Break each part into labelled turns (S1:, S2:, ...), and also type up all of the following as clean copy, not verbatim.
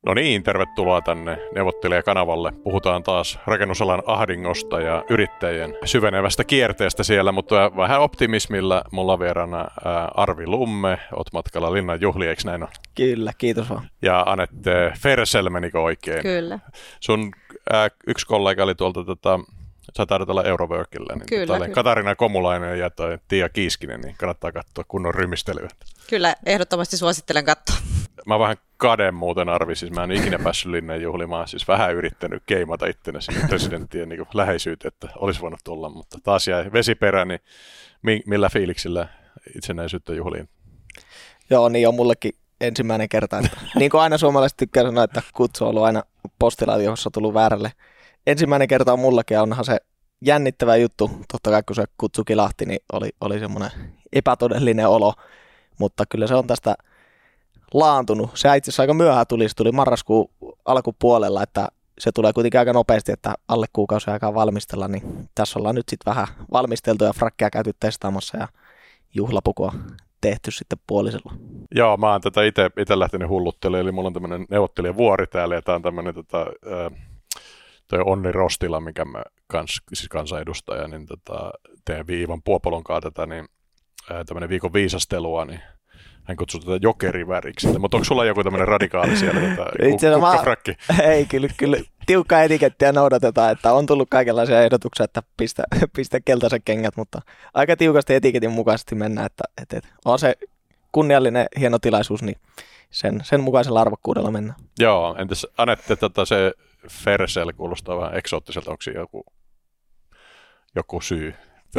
S1: No niin, tervetuloa tänne neuvottelijakanavalle. Puhutaan taas rakennusalan ahdingosta ja yrittäjien syvenevästä kierteestä siellä, mutta vähän optimismilla. Mulla on vieraana Arvi Lumme, oot matkalla Linnan juhliin, eikö näin ole?
S2: Kyllä, kiitos vaan.
S1: Ja Anette Fersel, menikö oikein?
S3: Kyllä.
S1: Sun yksi kollega oli tuolta, sä taidat olla Euroworkilla, niin
S3: kyllä.
S1: Katarina Komulainen ja toi Tiia Kiiskinen, niin kannattaa katsoa kunnon rymistelyä.
S3: Kyllä, ehdottomasti suosittelen katsoa.
S1: Mä oon vähän kaden muuten, Arvi, siis mä en ikinä päässyt Linnan juhlimaan, siis vähän yrittänyt keimata ittenä sinne presidenttien niin läheisyyteen, että olisi voinut tulla, mutta taas jäi vesiperä, niin millä fiiliksillä itsenäisyyttä juhliin?
S2: Joo, niin on mullekin ensimmäinen kerta. Että, niin kuin aina suomalaiset tykkää sanoa, että kutsu on ollut aina postilaatiossa tullut väärälle. Ensimmäinen kerta on mullakin ja onhan se jännittävä juttu. Totta kai kun se kutsu kilahti, niin oli semmoinen epätodellinen olo, mutta kyllä se on tästä laantunut. Se itse asiassa aika myöhään tuli marraskuun alkupuolella, että se tulee kuitenkin aika nopeasti, että alle kuukausi aikaa valmistella, niin tässä ollaan nyt sitten vähän valmisteltu ja frakkia käyty testaamassa ja juhlapukua tehty sitten puolisella.
S1: Joo, mä oon tätä itse lähtenyt hulluttelemaan, eli mulla on tämmöinen neuvottelijavuori täällä ja tää on tämmöinen toi Onni Rostila, mikä mä siis kansanedustaja, niin teen Iivan Puopolon kanssa tätä, niin tämmöinen viikon viisastelua, niin hän kutsuu tätä jokeriväriksi. Mutta onko sulla joku tämmöinen radikaali siellä kukkafrakki?
S2: Ei, kyllä tiukkaa etikettiä noudatetaan, että on tullut kaikenlaisia ehdotuksia, että pistä keltaiset kengät, mutta aika tiukasti etiketin mukaisesti mennään, että on se kunniallinen hieno tilaisuus, niin sen mukaisella arvokkuudella mennään.
S1: Joo, entäs Anette, se Fersel kuulostaa vähän eksoottiselta, onko siinä joku syy?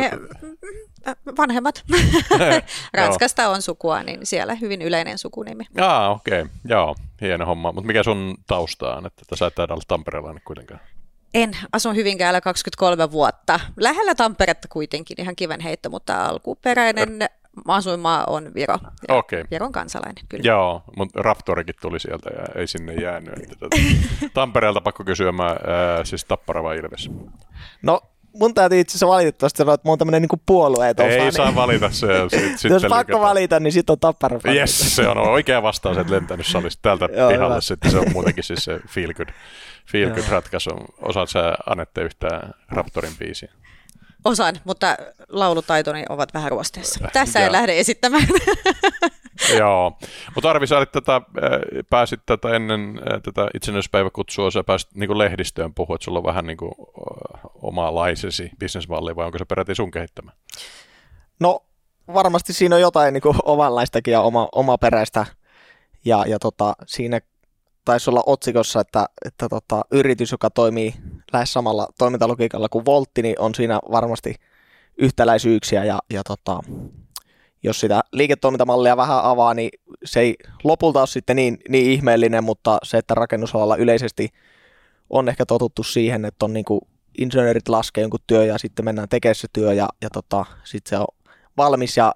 S3: Vanhemmat. Ranskasta on sukua, niin siellä hyvin yleinen sukunimi.
S1: Okei. Joo, hieno homma. Mutta mikä sun tausta on, että sä et taida olla tamperelainen kuitenkaan?
S3: En, asun Hyvinkäällä 23 vuotta. Lähellä Tamperetta kuitenkin, ihan kiven heitto, mutta alkuperäinen asuinmaa on Viro.
S1: Okay.
S3: Viron kansalainen, kyllä.
S1: Joo, mutta Raptorikin tuli sieltä ja ei sinne jäänyt. Tampereelta pakko kysyä, siis Tappara vai Ilves?
S2: No, mun täytyy itse asiassa valitettavasti sanoa, että mä oon tämmönen niinku puolueeton fani.
S1: Ei saa valita se.
S2: Jos pakko valita, niin sit on Tappara fani.
S1: Yes, se on oikea vastaus, että lentänyt salista täältä pihalle. Sitten se on muutenkin siis se feel good ratkaisu. Osaat sä Anette yhtään Raptorin biisiä?
S3: Osaan, mutta laulutaitoni ovat vähän ruosteessa. Tässä en lähde esittämään.
S1: Joo, mutta Arvi, sä pääsit ennen tätä itsenäisyyspäiväkutsua, sä pääsit niin lehdistöön puhua, että sulla on vähän niin omalaisesi bisnesmalli, vai onko se peräti sun kehittämä?
S2: No varmasti siinä on jotain niin omanlaistakin ja omaperäistä, ja siinä taisi olla otsikossa, että yritys, joka toimii lähes samalla toimintalogiikalla kuin Voltti, niin on siinä varmasti yhtäläisyyksiä, ja jos sitä liiketoimintamallia vähän avaa, niin se ei lopulta ole sitten niin ihmeellinen, mutta se, että rakennusalalla yleisesti on ehkä totuttu siihen, että on niin kuin insinöörit laskee jonkun työ ja sitten mennään tekemään se työ ja sitten se on valmis ja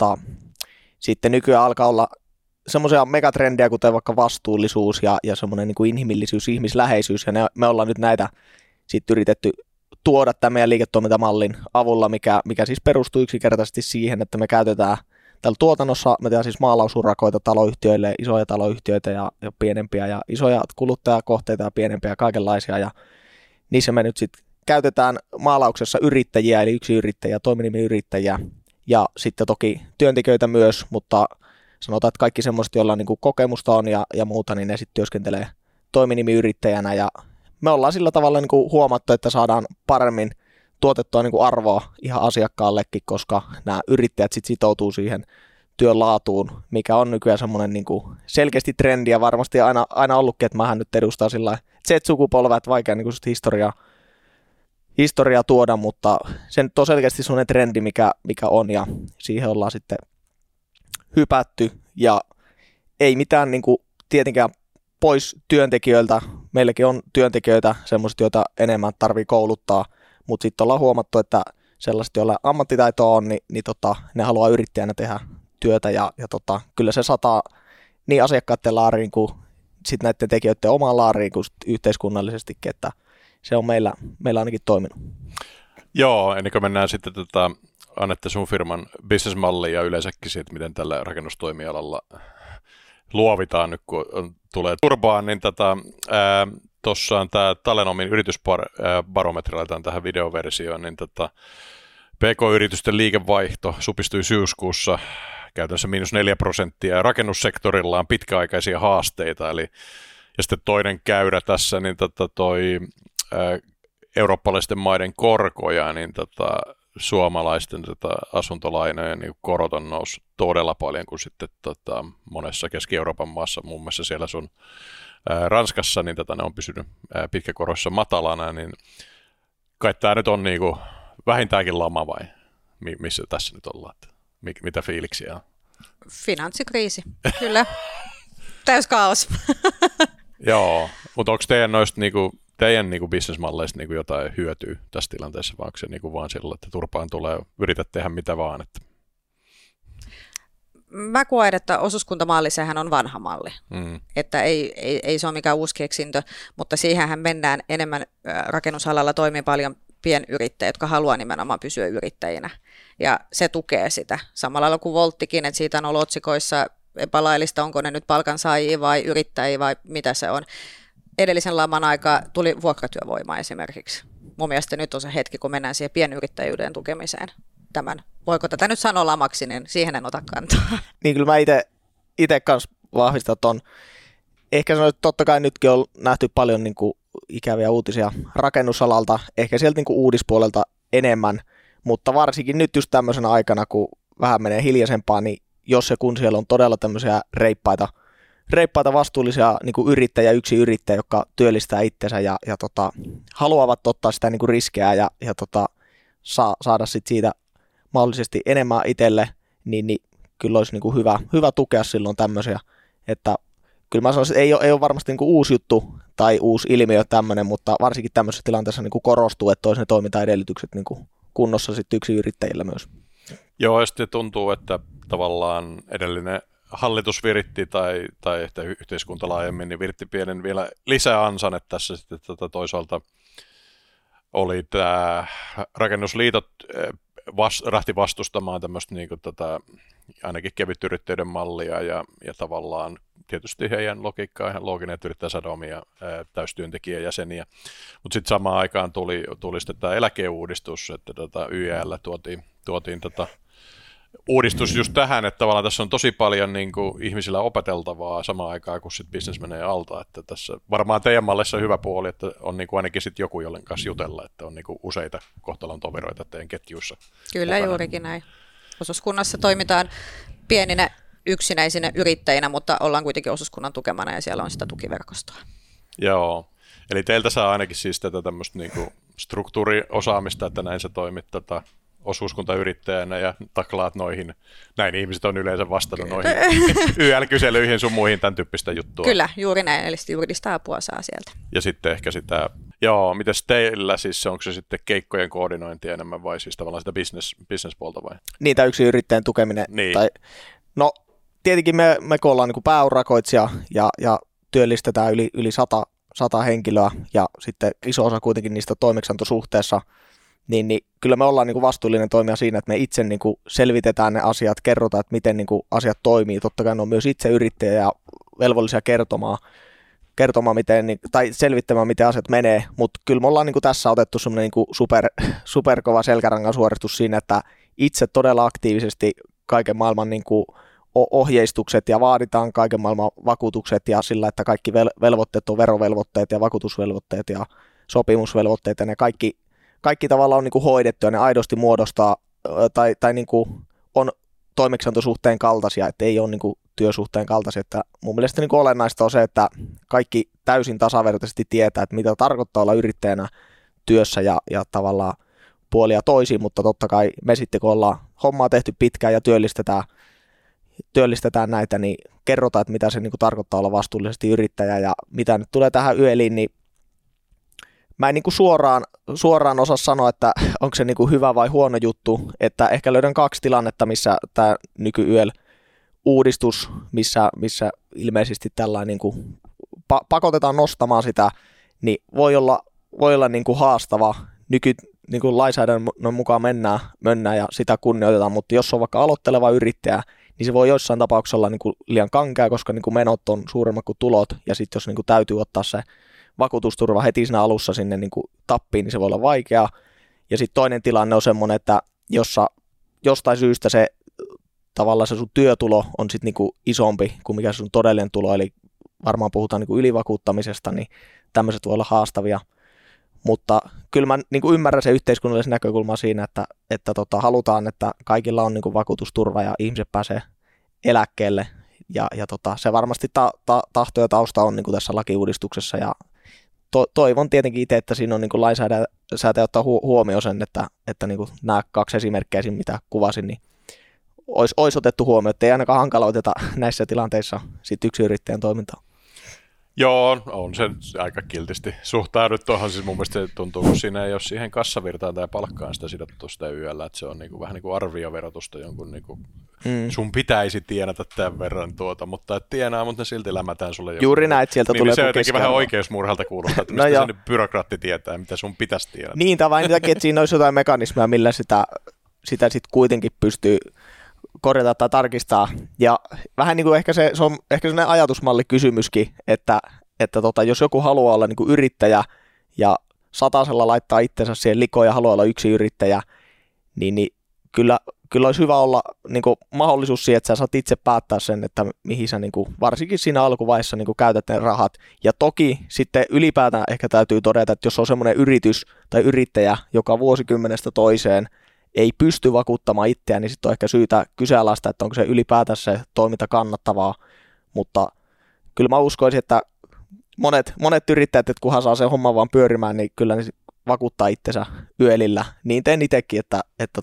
S2: sitten nykyään alkaa olla semmoisia megatrendejä, kuten vaikka vastuullisuus ja semmoinen niin kuin inhimillisyys, ihmisläheisyys, ja me ollaan nyt näitä sitten yritetty tuoda tämän meidän liiketoimintamallin avulla, mikä siis perustuu yksinkertaisesti siihen, että me käytetään täällä tuotannossa, me tehdään siis maalausurakoita taloyhtiöille, isoja taloyhtiöitä ja pienempiä, ja isoja kuluttajakohteita ja pienempiä, kaikenlaisia, ja niissä me nyt sitten käytetään maalauksessa yrittäjiä, eli yksinyrittäjiä, toiminimiyrittäjiä, ja sitten toki työntekijöitä myös, mutta sanotaan, että kaikki semmoiset, joilla niin kuin kokemusta on ja muuta, niin ne sitten työskentelee toiminimiyrittäjänä, ja me ollaan sillä tavalla niin kuin huomattu, että saadaan paremmin tuotettua niin kuin arvoa ihan asiakkaallekin, koska nämä yrittäjät sit sitoutuu siihen työn laatuun, mikä on nykyään semmoinen niin kuin selkeästi trendi ja varmasti aina ollutkin, että mähän nyt edustan sillä Z-sukupolvea, että vaikea niin kuin historiaa tuoda, mutta se nyt on selkeästi semmoinen trendi, mikä on, ja siihen ollaan sitten hypätty, ja ei mitään niin kuin tietenkään pois työntekijöiltä. Meilläkin on työntekijöitä, semmoiset, joita enemmän tarvii kouluttaa, mutta sitten ollaan huomattu, että sellaiset, joilla ammattitaitoa on, niin ne haluaa yrittäjänä tehdä työtä, ja kyllä se sataa niin asiakkaiden laariin kuin sitten näiden tekijöiden omaan laariin kuin yhteiskunnallisestikin, että se on meillä ainakin toiminut.
S1: Joo, ennen kuin mennään sitten Anette sun firman businessmalliin ja yleensäkin siitä, miten tällä rakennustoimialalla luovitaan nyt, kun tulee turbaan, niin tuossa on tämä Talenomin yritysbarometri, laitetaan tähän videoversioon, niin PK-yritysten liikevaihto supistui syyskuussa käytännössä -4%, ja rakennussektorilla on pitkäaikaisia haasteita, ja sitten toinen käyrä tässä, niin eurooppalaisten maiden korkoja, niin suomalaisten asuntolainojen niin korot on noussut todella paljon, kuin sitten monessa Keski-Euroopan maassa, muun muassa siellä sun Ranskassa, niin ne on pysynyt pitkäkoroissa matalana, niin kai tämä nyt on niinku vähintäänkin lama vai missä tässä nyt ollaan? Mitä fiiliksiä on?
S3: Finanssikriisi, kyllä. Täys kaos.
S1: Joo, mutta onko teidän bisnesmalleista jotain hyötyä tässä tilanteessa, vai onko se vaan sillä, että turpaan tulee, yrität tehdä mitä vaan? Että...
S3: Mä koen, että osuuskuntamalli, sehän on vanha malli, että ei se ole mikään uusi keksintö, mutta siihenhän mennään enemmän. Rakennusalalla toimii paljon pienyrittäjiä, jotka haluaa nimenomaan pysyä yrittäjinä, ja se tukee sitä. Samalla lailla kuin Volttikin, että siitä on ollut otsikoissa epälaillista, onko ne nyt palkansaajia vai yrittäjiä vai mitä se on. Edellisen laman aikaa tuli vuokratyövoimaa esimerkiksi. Mun mielestä nyt on se hetki, kun mennään siihen pienyrittäjyyden tukemiseen. Voiko tätä nyt sanoa lamaksi, niin siihen en ota kantaa.
S2: Niin kyllä mä itse kanssa vahvistan ton. Ehkä sanoin, että totta kai nytkin on nähty paljon niin kuin ikäviä uutisia rakennusalalta, ehkä sieltä niin kuin uudispuolelta enemmän, mutta varsinkin nyt just tämmöisenä aikana, kun vähän menee hiljaisempaa, niin jos ja kun siellä on todella tämmöisiä reippaita vastuullisia niin kuin yksi yrittäjä, jotka työllistää itsensä ja haluavat ottaa sitä niin kuin riskiä ja saada sit siitä mahdollisesti enemmän itselle, niin kyllä olisi niin kuin hyvä tukea silloin tämmöisiä, että kyllä mä sanoisin, että ei ole varmasti niin kuin uusi juttu tai uusi ilmiö tämmöinen, mutta varsinkin tämmöisessä tilanteessa niin kuin korostuu, että toisen toimintaedellytykset niin kuin kunnossa sitten yrittäjillä myös. Joo,
S1: ja sitten tuntuu, että tavallaan edellinen hallitus viritti tai ehkä yhteiskunta laajemmin, niin viritti pienen vielä lisäansan, että tässä sitten toisaalta oli tämä rakennusliitot lähti vastustamaan tämmöistä niin kuin ainakin kevytyrittäjyyden mallia ja tavallaan tietysti heidän logiikkaa ihan looginen, että yrittää saada omia täystyöntekijäjäseniä, mutta sitten samaan aikaan tuli sitten tämä eläkeuudistus, että YEL tuotiin uudistus just tähän, että tavallaan tässä on tosi paljon niin kuin ihmisillä opeteltavaa samaan aikaan, kun sitten business menee alta, että tässä varmaan teidän mallissa on hyvä puoli, että on niin kuin ainakin sitten joku, jollen kanssa jutella, että on niin kuin useita kohtalon toveroita teidän ketjussa.
S3: Kyllä mukana. Juurikin näin. Osuuskunnassa toimitaan pieninä yksinäisinä yrittäjinä, mutta ollaan kuitenkin osuuskunnan tukemana ja siellä on sitä tukiverkostoa.
S1: Joo, eli teiltä saa ainakin siis tätä tämmöistä niin kuin struktuuriosaamista, että näin sä toimit osuuskuntayrittäjänä ja taklaat noihin, näin ihmiset on yleensä vastannut noihin YL-kyselyihin sun muihin tämän tyyppistä juttua.
S3: Kyllä, juuri näin, eli juridista apua saa sieltä.
S1: Ja sitten ehkä sitä, mites teillä siis, onko se sitten keikkojen koordinointi enemmän vai siis tavallaan sitä business-puolta vai?
S2: Niin, tai yksin yrittäjän tukeminen.
S1: Niin.
S2: No, tietenkin me kun ollaan niin kuin pääurakoitsija ja työllistetään yli 100 henkilöä ja sitten iso osa kuitenkin niistä toimeksiantosuhteessa, niin kyllä me ollaan niin kuin vastuullinen toimija siinä, että me itse niin kuin selvitetään ne asiat, kerrotaan, että miten niin kuin asiat toimii. Totta kai ne on myös itse yrittäjä ja velvollisia kertomaan tai selvittämään, miten asiat menee, mutta kyllä me ollaan niin kuin tässä otettu semmoinen niin kuin superkova selkärangan suoritus siinä, että itse todella aktiivisesti kaiken maailman niin kuin ohjeistukset ja vaaditaan kaiken maailman vakuutukset ja sillä, että kaikki velvoitteet on verovelvoitteet ja vakuutusvelvoitteet ja sopimusvelvoitteet ja ne kaikki tavallaan on niin kuin hoidettu ja ne aidosti muodostaa tai niin kuin on toimeksiantosuhteen kaltaisia, että ei ole niin kuin työsuhteen kaltaisia. Että mun mielestä niin kuin olennaista on se, että kaikki täysin tasavertaisesti tietää, että mitä tarkoittaa olla yrittäjänä työssä ja tavallaan puolia toisiin, mutta totta kai me sitten kun ollaan hommaa tehty pitkään ja työllistetään näitä, niin kerrotaan, että mitä se niin kuin tarkoittaa olla vastuullisesti yrittäjä ja mitä nyt tulee tähän YELiin, niin mä en niin kuin suoraan osaa sanoa, että onko se niin kuin hyvä vai huono juttu, että ehkä löydän 2 tilannetta, missä tämä nyky-YEL-uudistus, missä ilmeisesti tällainen niin kuin pakotetaan nostamaan sitä, niin voi olla niin kuin haastava. Niin kuin lainsäädännön mukaan mennään ja sitä kunnioitetaan, mutta jos on vaikka aloitteleva yrittäjä, niin se voi joissain tapauksessa olla niin kuin liian kankea, koska niin kuin menot on suuremmat kuin tulot, ja sitten jos niin kuin täytyy ottaa se vakuutusturva heti siinä alussa sinne niin kuin tappiin, niin se voi olla vaikeaa. Ja sitten toinen tilanne on semmoinen, että jossa jostain syystä se tavallaan se sun työtulo on sitten niin kuin isompi kuin mikä se sun todellinen tulo, eli varmaan puhutaan niin kuin ylivakuuttamisesta, niin tämmöiset voi olla haastavia. Mutta kyllä mä niin kuin ymmärrän sen yhteiskunnallisen näkökulman siinä, että halutaan, että kaikilla on niin kuin vakuutusturva ja ihmiset pääsee eläkkeelle. Ja se varmasti tahto ja tausta on niin kuin tässä lakiuudistuksessa. Ja toivon tietenkin itse, että siinä on niin kuin lainsäätäjä ottaa huomioon sen, että niin kuin nämä 2 esimerkkiä, mitä kuvasin, niin olisi otettu huomioon, että ei ainakaan hankaloiteta näissä tilanteissa sit yksiyrittäjän toimintaa.
S1: Joo, on se aika kiltisti suhtaudut tuohon. Siis mun mielestä se tuntuu, kun siinä ei ole siihen kassavirtaan tai palkkaan sitä sidottu sitä YL, että se on niinku, vähän niin kuin arvioverotusta jonkun, niinku, sun pitäisi tienata tämän verran mutta et tienaa, mutta ne silti lämätään sulle joku.
S2: Juuri näin, sieltä
S1: niin,
S2: tulee
S1: se jotenkin vähän oikeusmurhalta kuulostaa, että mistä se nyt byrokraatti tietää, mitä sun pitäisi tienata.
S2: Niin, tai vain takia, että siinä olisi jotain mekanismeja, millä sitä sitten kuitenkin pystyy korjata tai tarkistaa. Ja vähän niin kuin ehkä se on ehkä sellainen ajatusmallikysymyskin, että jos joku haluaa olla niin kuin yrittäjä ja satasella laittaa itsensä siihen likoon ja haluaa olla yksi yrittäjä, niin kyllä olisi hyvä olla niin kuin mahdollisuus siihen, että sä saat itse päättää sen, että mihin sä niin kuin, varsinkin siinä alkuvaiheessa niin kuin käytät ne rahat. Ja toki sitten ylipäätään ehkä täytyy todeta, että jos on semmoinen yritys tai yrittäjä, joka vuosikymmenestä toiseen ei pysty vakuuttamaan itseään, niin sitten on ehkä syytä kyseenalaista, että onko se ylipäätään se toiminta kannattavaa, mutta kyllä mä uskoisin, että monet yrittäjät, että kunhan saa sen homman vaan pyörimään, niin kyllä ne vakuuttaa itsensä YELillä. Niin teen itsekin, että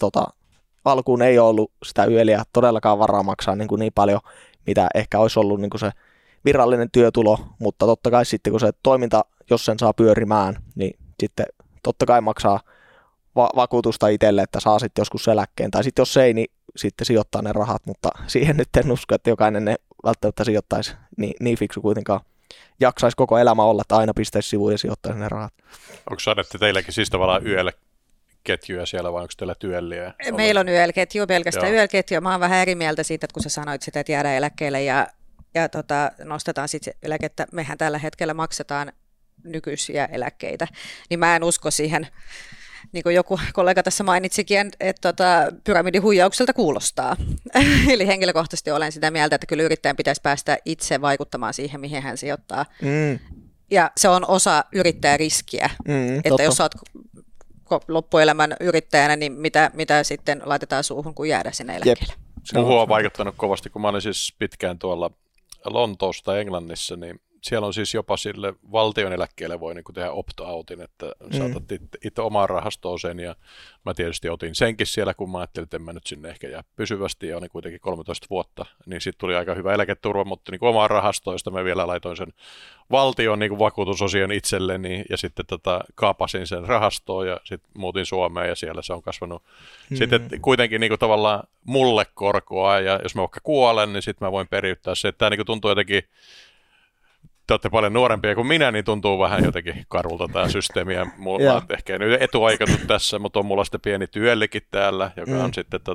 S2: alkuun ei ole ollut sitä YELiä todellakaan varaa maksaa niin paljon, mitä ehkä olisi ollut niin kuin se virallinen työtulo, mutta totta kai sitten kun se toiminta, jos sen saa pyörimään, niin sitten totta kai maksaa vakuutusta itselle, että saa sitten joskus eläkkeen, tai sitten jos ei, niin sitten sijoittaa ne rahat, mutta siihen nyt en usko, että jokainen ne välttämättä sijoittaisi niin fiksu kuitenkaan jaksaisi koko elämä olla, että aina pistäisi sivuun ja sijoittaisi ne rahat.
S1: Onko saadetti teilläkin siis tavallaan YEL-ketjuja siellä, vai onko teillä työlliä?
S3: Meillä on YEL-ketju, pelkästään YEL-ketju. Mä oon vähän eri mieltä siitä, että kun sä sanoit sitä, että jäädään eläkkeelle ja nostetaan sitten eläkettä, mehän tällä hetkellä maksetaan nykyisiä eläkkeitä, niin mä en usko siihen, niin kuin joku kollega tässä mainitsikin, että pyramidihuijaukselta kuulostaa. Eli henkilökohtaisesti olen sitä mieltä, että kyllä yrittäjän pitäisi päästä itse vaikuttamaan siihen, mihin hän sijoittaa. Ja se on osa yrittäjäriskiä, että
S2: totta.
S3: jos sä oot loppuelämän yrittäjänä, niin mitä sitten laitetaan suuhun, kun jäädä sinne eläkkeelle.
S1: Muuhun on vaikuttanut kovasti, kun mä olin siis pitkään tuolla Lontoossa tai Englannissa, niin siellä on siis jopa sille valtion eläkkeelle voi niin kuin tehdä opt-outin, että saatat itse omaan rahastoon sen, ja mä tietysti otin senkin siellä, kun mä ajattelin, että en mä nyt sinne ehkä jää pysyvästi, ja olin kuitenkin 13 vuotta, niin sitten tuli aika hyvä eläketurva, mutta niin kuin omaan rahastoista mä vielä laitoin sen valtion niin kuin vakuutusosion itselleni, ja sitten kaapasin sen rahastoon, ja sitten muutin Suomeen, ja siellä se on kasvanut sitten kuitenkin niin kuin tavallaan mulle korkoa, ja jos mä vaikka kuolen, niin sitten mä voin periyttää se, että tämä niin kuin tuntuu jotenkin, te olette paljon nuorempia kuin minä, niin tuntuu vähän jotenkin karulta tämä systeemi. Ja mulla ehkä ei nyt etuaikatut tässä, mutta on mulla sitten pieni työllikin täällä, joka on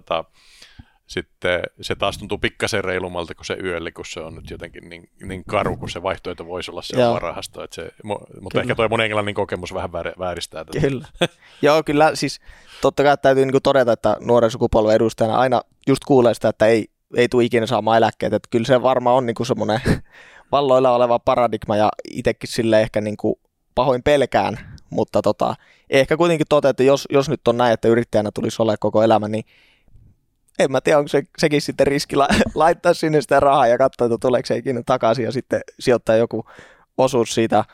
S1: sitten se taas tuntuu pikkasen reilummalta kuin se YEL, kun se on nyt jotenkin niin karu, kun se vaihtoehto voisi olla se oma rahasto. Mutta ehkä tuo mun englannin kokemus vähän vääristää tätä.
S2: Kyllä. Joo, kyllä siis totta kai täytyy niinku todeta, että nuoren sukupolven edustajana aina just kuulee sitä, että ei tule ikinä saamaan eläkkeet. Että kyllä se varmaan on niinku semmoinen valloilla oleva paradigma, ja itsekin sille ehkä niinku pahoin pelkään, mutta ehkä kuitenkin että jos nyt on näin, että yrittäjänä tulisi olla koko elämä, niin en mä tiedä, onko sekin sitten riski laittaa sinne sitä rahaa ja katsoa, että tuleeko se ikinä takaisin ja sitten sijoittaa joku osuus siitä.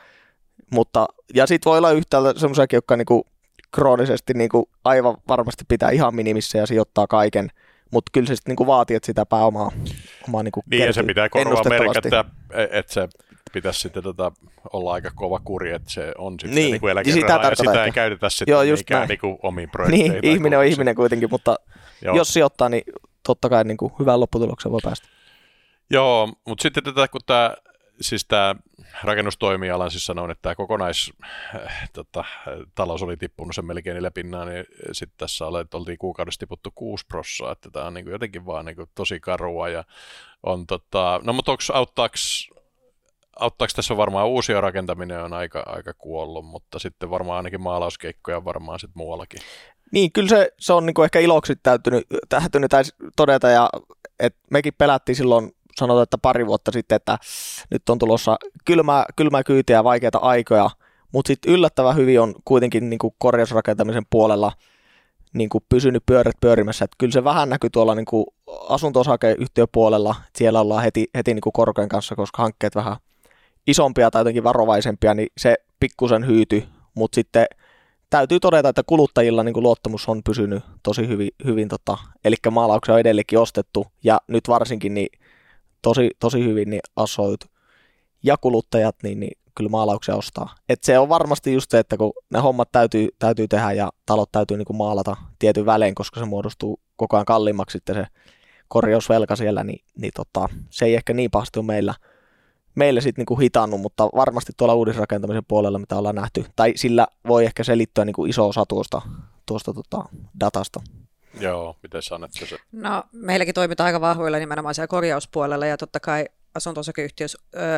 S2: Ja sitten voi olla yhtäältä semmoisiakin, jotka niinku kroonisesti niinku aivan varmasti pitää ihan minimissä ja sijoittaa kaiken, mutta kyllä se sitten niinku vaatii, että sitä pääomaa niinku
S1: niin, ja se pitää korvaa merkata, että se pitäisi sitten olla aika kova kuri, että se on sitten niin, niinku eläkerahaa, ja sitä ei käytetä sitten mikään niinku omiin projekteihin.
S2: Niin, ihminen on ihminen kuitenkin, mutta jos sijoittaa, niin totta kai niinku hyvään lopputulokseen voi päästä.
S1: Joo, mutta sitten kun siis tämä rakennustoimiala, siis sanoin, että tämä talous oli tippunut sen melkein 4 pinnaa, niin sitten tässä oltiin kuukaudessa tiputtu 6%, että tämä on niin kuin jotenkin vaan niin kuin tosi karua. Ja on, no mutta auttaako tässä varmaan uusia rakentaminen on aika kuollut, mutta sitten varmaan ainakin maalauskeikkoja varmaan sitten muuallakin.
S2: Niin, kyllä se on niin kuin ehkä iloksi täytynyt todeta, ja että mekin pelättiin silloin, sanotaan, että 2 vuotta sitten, että nyt on tulossa kylmää kyytiä ja vaikeita aikoja, mutta sitten yllättävän hyvin on kuitenkin niin kuin korjausrakentamisen puolella niin kuin pysynyt pyörät pyörimässä. Että kyllä se vähän näkyy tuolla niin kuin asunto-osakeyhtiöpuolella, että siellä ollaan heti niin kuin korkojen kanssa, koska hankkeet vähän isompia tai jotenkin varovaisempia, niin se pikkusen hyytyi, mutta sitten täytyy todeta, että kuluttajilla niin kuin luottamus on pysynyt tosi hyvin eli maalauksia on edelleenkin ostettu, ja nyt varsinkin niin tosi hyvin niin assoit ja kuluttajat niin kyllä maalauksia ostaa. Et se on varmasti just se, että kun ne hommat täytyy tehdä ja talot täytyy niin kuin maalata tietyn välein, koska se muodostuu koko ajan kalliimmaksi sitten se korjausvelka siellä, niin se ei ehkä niin pahasti ole meille sitten niinku hitannut, mutta varmasti tuolla uudisrakentamisen puolella, mitä ollaan nähty, tai sillä voi ehkä selittyä niinku iso osa tuosta datasta.
S1: Joo, miten sanot se?
S3: No, meilläkin toimitaan aika vahvoilla nimenomaan siellä korjauspuolella, ja totta kai asunto-osakeyhtiössä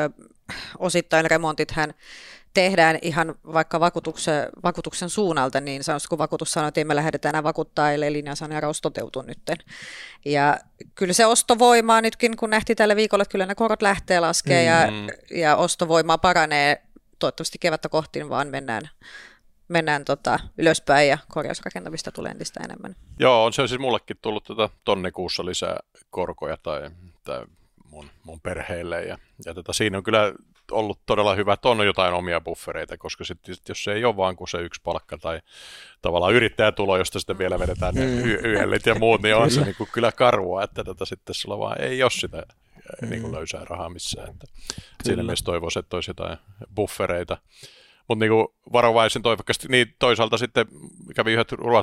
S3: osittain remontithän tehdään ihan vaikka vakuutuksen suunnalta, niin sanoisi, kun vakuutus sanoo, että me lähdetään enää vakuuttaa, ellei linjansaneeraus toteutuu nytten. Ja kyllä se ostovoimaa nytkin, kun nähtiin tällä viikolla, että kyllä ne korot lähtee laskemaan ja ostovoimaa paranee, toivottavasti kevättä kohti, vaan mennään ylöspäin ja korjausrakentamista tulee entistä enemmän.
S1: Joo, on se siis mullekin tullut tonnikuussa lisää korkoja tai mun perheelle ja siinä on kyllä ollut todella hyvä, että on jotain omia buffereita, koska sitten jos se ei ole vaan kuin se yksi palkka tai tavallaan yrittäjätulo, josta sitten vielä vedetään ne yöllit ja muut, niin on se niin kuin kyllä karua, että sitten sulla vaan ei ole sitä niin kuin löysää rahaa missään. Että siinä mielessä toivoisi, että olisi jotain buffereita. Mutta niin varovaisin toivokkaasti, niin toisaalta sitten kävin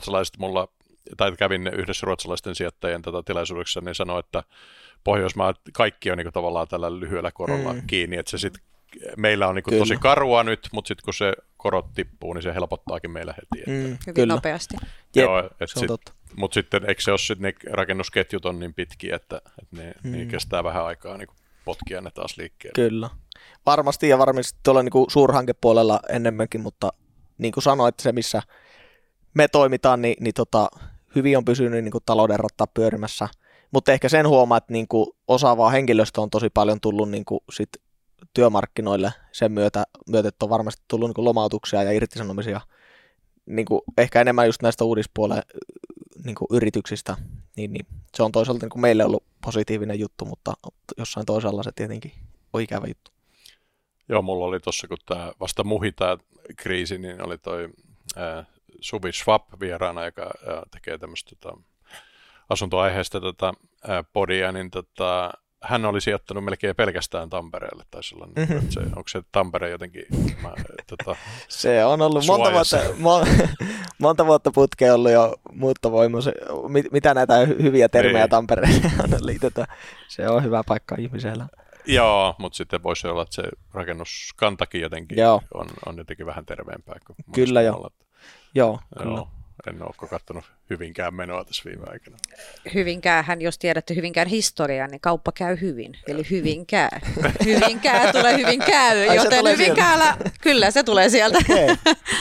S1: yhdessä ruotsalaisten sijoittajien tilaisuudessa, niin sanoi, että Pohjoismaat kaikki on niin kuin tavallaan tällä lyhyellä korolla kiinni, että se sitten meillä on niin kuin tosi karua nyt, mutta sitten kun se korot tippuu, niin se helpottaakin meillä heti.
S3: Hyvin nopeasti.
S1: Joo, mutta sitten eikö se ole sitten ne rakennusketjut on niin pitkiä, että ne kestää vähän aikaa niin kuin potkia ne taas liikkeelle.
S2: Kyllä. Varmasti tuolla niin kuin suurhankepuolella enemmänkin, mutta niin kuin sanoit, se missä me toimitaan, niin hyvin on pysynyt niin kuin talouden rattaat pyörimässä. Mutta ehkä sen huomaa, että niin kuin osaavaa henkilöstöä on tosi paljon tullut niin kuin sit työmarkkinoille sen myötä, että on varmasti tullut niin kuin lomautuksia ja irtisanomisia niin kuin ehkä enemmän just näistä uudispuolen niin kuin yrityksistä. Niin se on toisaalta niin kuin meille ollut positiivinen juttu, mutta jossain toisella se tietenkin on ikävä juttu.
S1: Joo, mulla oli tuossa, kun tämä vasta muhi tämä kriisi, niin oli toi Subi Schwab vieraana, joka tekee tämmöistä asuntoaiheesta podia, niin hän oli sijoittanut melkein pelkästään Tampereelle, taisi olla. Onko se Tampere jotenkin?
S2: Se on ollut monta vuotta putkeen ollut jo muuttovoima. Mitä näitä hyviä termejä Tampereen liitetään? Se on hyvä paikka ihmisellä.
S1: Joo, mutta sitten voisi olla, että se rakennuskantakin jotenkin on jotenkin vähän terveempää.
S2: Kyllä joo. Joo, kyllä.
S1: En ole katsonut Hyvinkään menoa tässä viime aikana.
S3: Hyvinkäähän, jos tiedätte Hyvinkään historiaa, niin kauppa käy hyvin. Eli Hyvinkää. Hyvinkää tulee Hyvinkää, joten Hyvinkäällä, kyllä se tulee sieltä. Okay.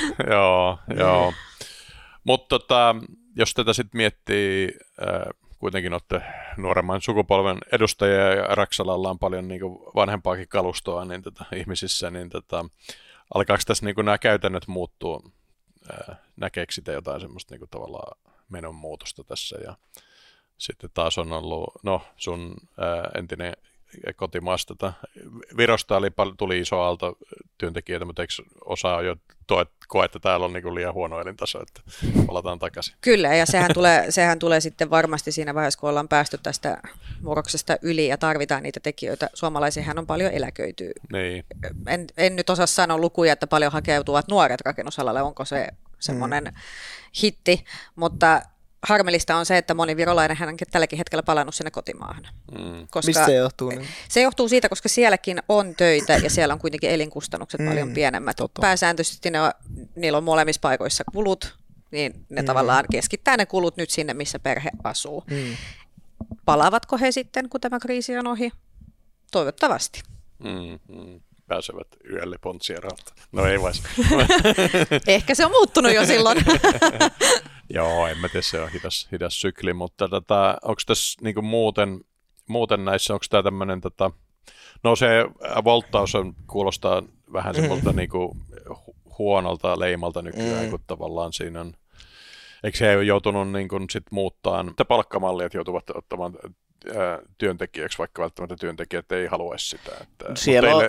S1: Joo. Mutta jos tätä sitten miettii, kuitenkin olette nuoremman sukupolven edustajia ja Raksalalla on paljon niin kuin vanhempaakin kalustoa niin ihmisissä, niin alkaako tässä niin kuin nämä käytännöt muuttua? Näkeekö sitä jotain semmoista niin kuin tavallaan menonmuutosta tässä ja sitten taas on ollut, sun entinen kotimaasta Virosta tuli iso aalto työntekijöitä, mutta eikö osaa jo koe, että täällä on niin kuin liian huono elintaso, että palataan takaisin?
S3: Kyllä, ja sehän tulee sitten varmasti siinä vaiheessa, kun ollaan päästy tästä murroksesta yli ja tarvitaan niitä tekijöitä. Suomalaisiahan on paljon eläköityy.
S1: Niin.
S3: En nyt osaa sanoa lukuja, että paljon hakeutuvat nuoret rakennusalalle, onko se semmoinen hitti, mutta harmillista on se, että moni virolainen hän on tälläkin hetkellä palannut sinne kotimaahan.
S2: Koska mistä se johtuu? Niin?
S3: Se johtuu siitä, koska sielläkin on töitä ja siellä on kuitenkin elinkustannukset paljon pienemmät. Totta. Pääsääntöisesti niillä on molemmissa paikoissa kulut, niin ne tavallaan keskittää ne kulut nyt sinne, missä perhe asuu. Palaavatko he sitten, kun tämä kriisi on ohi? Toivottavasti.
S1: Pääsevät yölle Pontsieralta. No ei vai.
S3: Ehkä se on muuttunut jo silloin.
S1: Joo, en mä tiedä, se on hidas sykli, mutta onko tässä niinku muuten näissä, onko tämä tämmöinen, no se volttaus kuulostaa vähän semmoilta niinku huonolta leimalta nykyään, kun tavallaan siinä on, eikö he ole joutunut niinku sit muuttaa palkkamallia, että joutuvat ottamaan työntekijäksi, vaikka välttämättä työntekijät ei haluaisi sitä. Teille